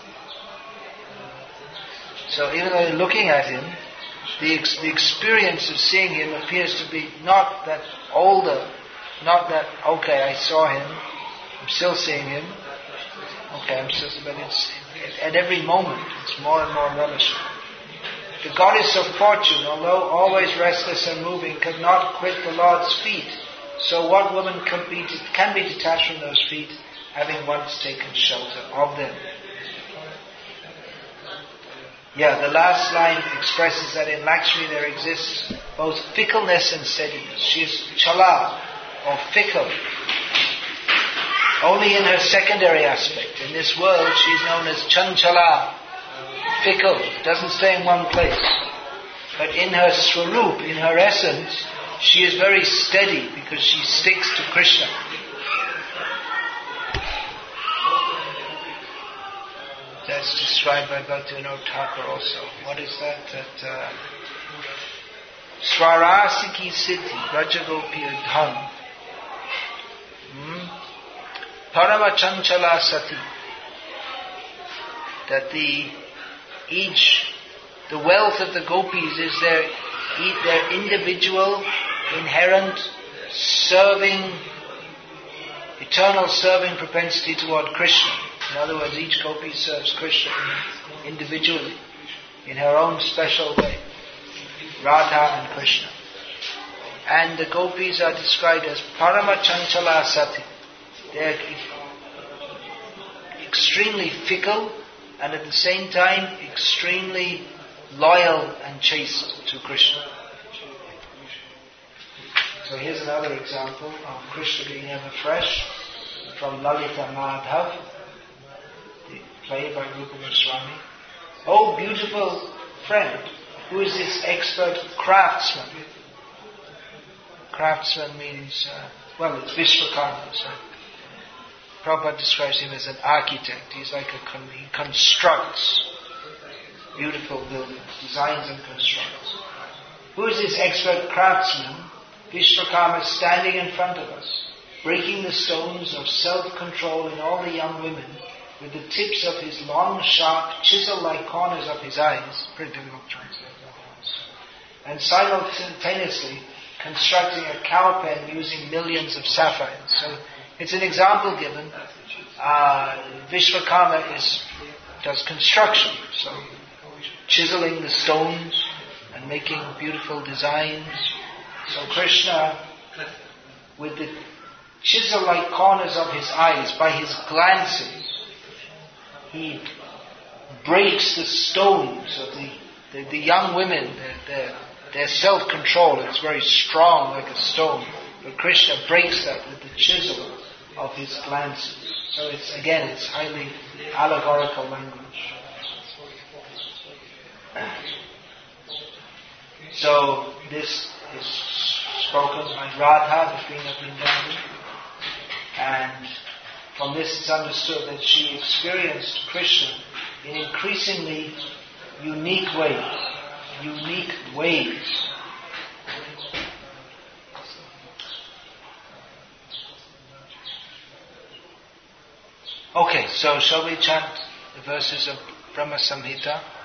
So even though they're looking at Him, the, ex- the experience of seeing Him appears to be not that older, not that, okay, I saw Him, I'm still seeing Him, okay, I'm still, but it's, at every moment, it's more and more relishable. The goddess of fortune, although always restless and moving, could not quit the Lord's feet. So what woman can be, can be detached from those feet, having once taken shelter of them? Yeah, the last line expresses that in Lakshmi there exists both fickleness and steadiness. She is chala, or fickle, only in her secondary aspect. In this world she is known as chanchala, fickle, doesn't stay in one place. But in her swarup, in her essence, she is very steady because she sticks to Krishna. That's described by Bhaktivinoda Thakur also. What is that? That uh, Swarasiki Siddhi, Rajagopir Dhan, hmm? Parama Chanchala Sati. That the each the wealth of the gopis is their their individual, inherent, serving, eternal serving propensity toward Krishna. In other words, each gopi serves Krishna individually, in her own special way. Radha and Krishna. And the gopis are described as Parama Chanchala Sati. They are extremely fickle and at the same time extremely loyal and chaste to Krishna. So here's another example of Krishna being ever fresh from Lalita Madhav, the play by Rupa Goswami. Oh, beautiful friend, who is this expert craftsman? Craftsman means, uh, well, it's Vishwakarma. So Prabhupada describes him as an architect. He's like a con- he constructs beautiful buildings, designs and constructs. Who is this expert craftsman? Vishwakarma is standing in front of us, breaking the stones of self-control in all the young women with the tips of his long, sharp, chisel-like corners of his eyes. Pretty difficult to translate. And simultaneously constructing a cow pen using millions of sapphires. So it's an example given. Uh, Vishwakarma is does construction, so chiseling the stones and making beautiful designs. So Krishna, with the chisel-like corners of his eyes, by his glances, he breaks the stones of the, the, the young women, their, their, their self-control. It's very strong like a stone. But Krishna breaks that with the chisel of his glances. So it's, again, it's highly allegorical language. So this is spoken by Radha, the Queen of Vrindavan, and from this it's understood that she experienced Krishna in increasingly unique ways, unique ways. Okay, so shall we chant the verses of Brahma Samhita?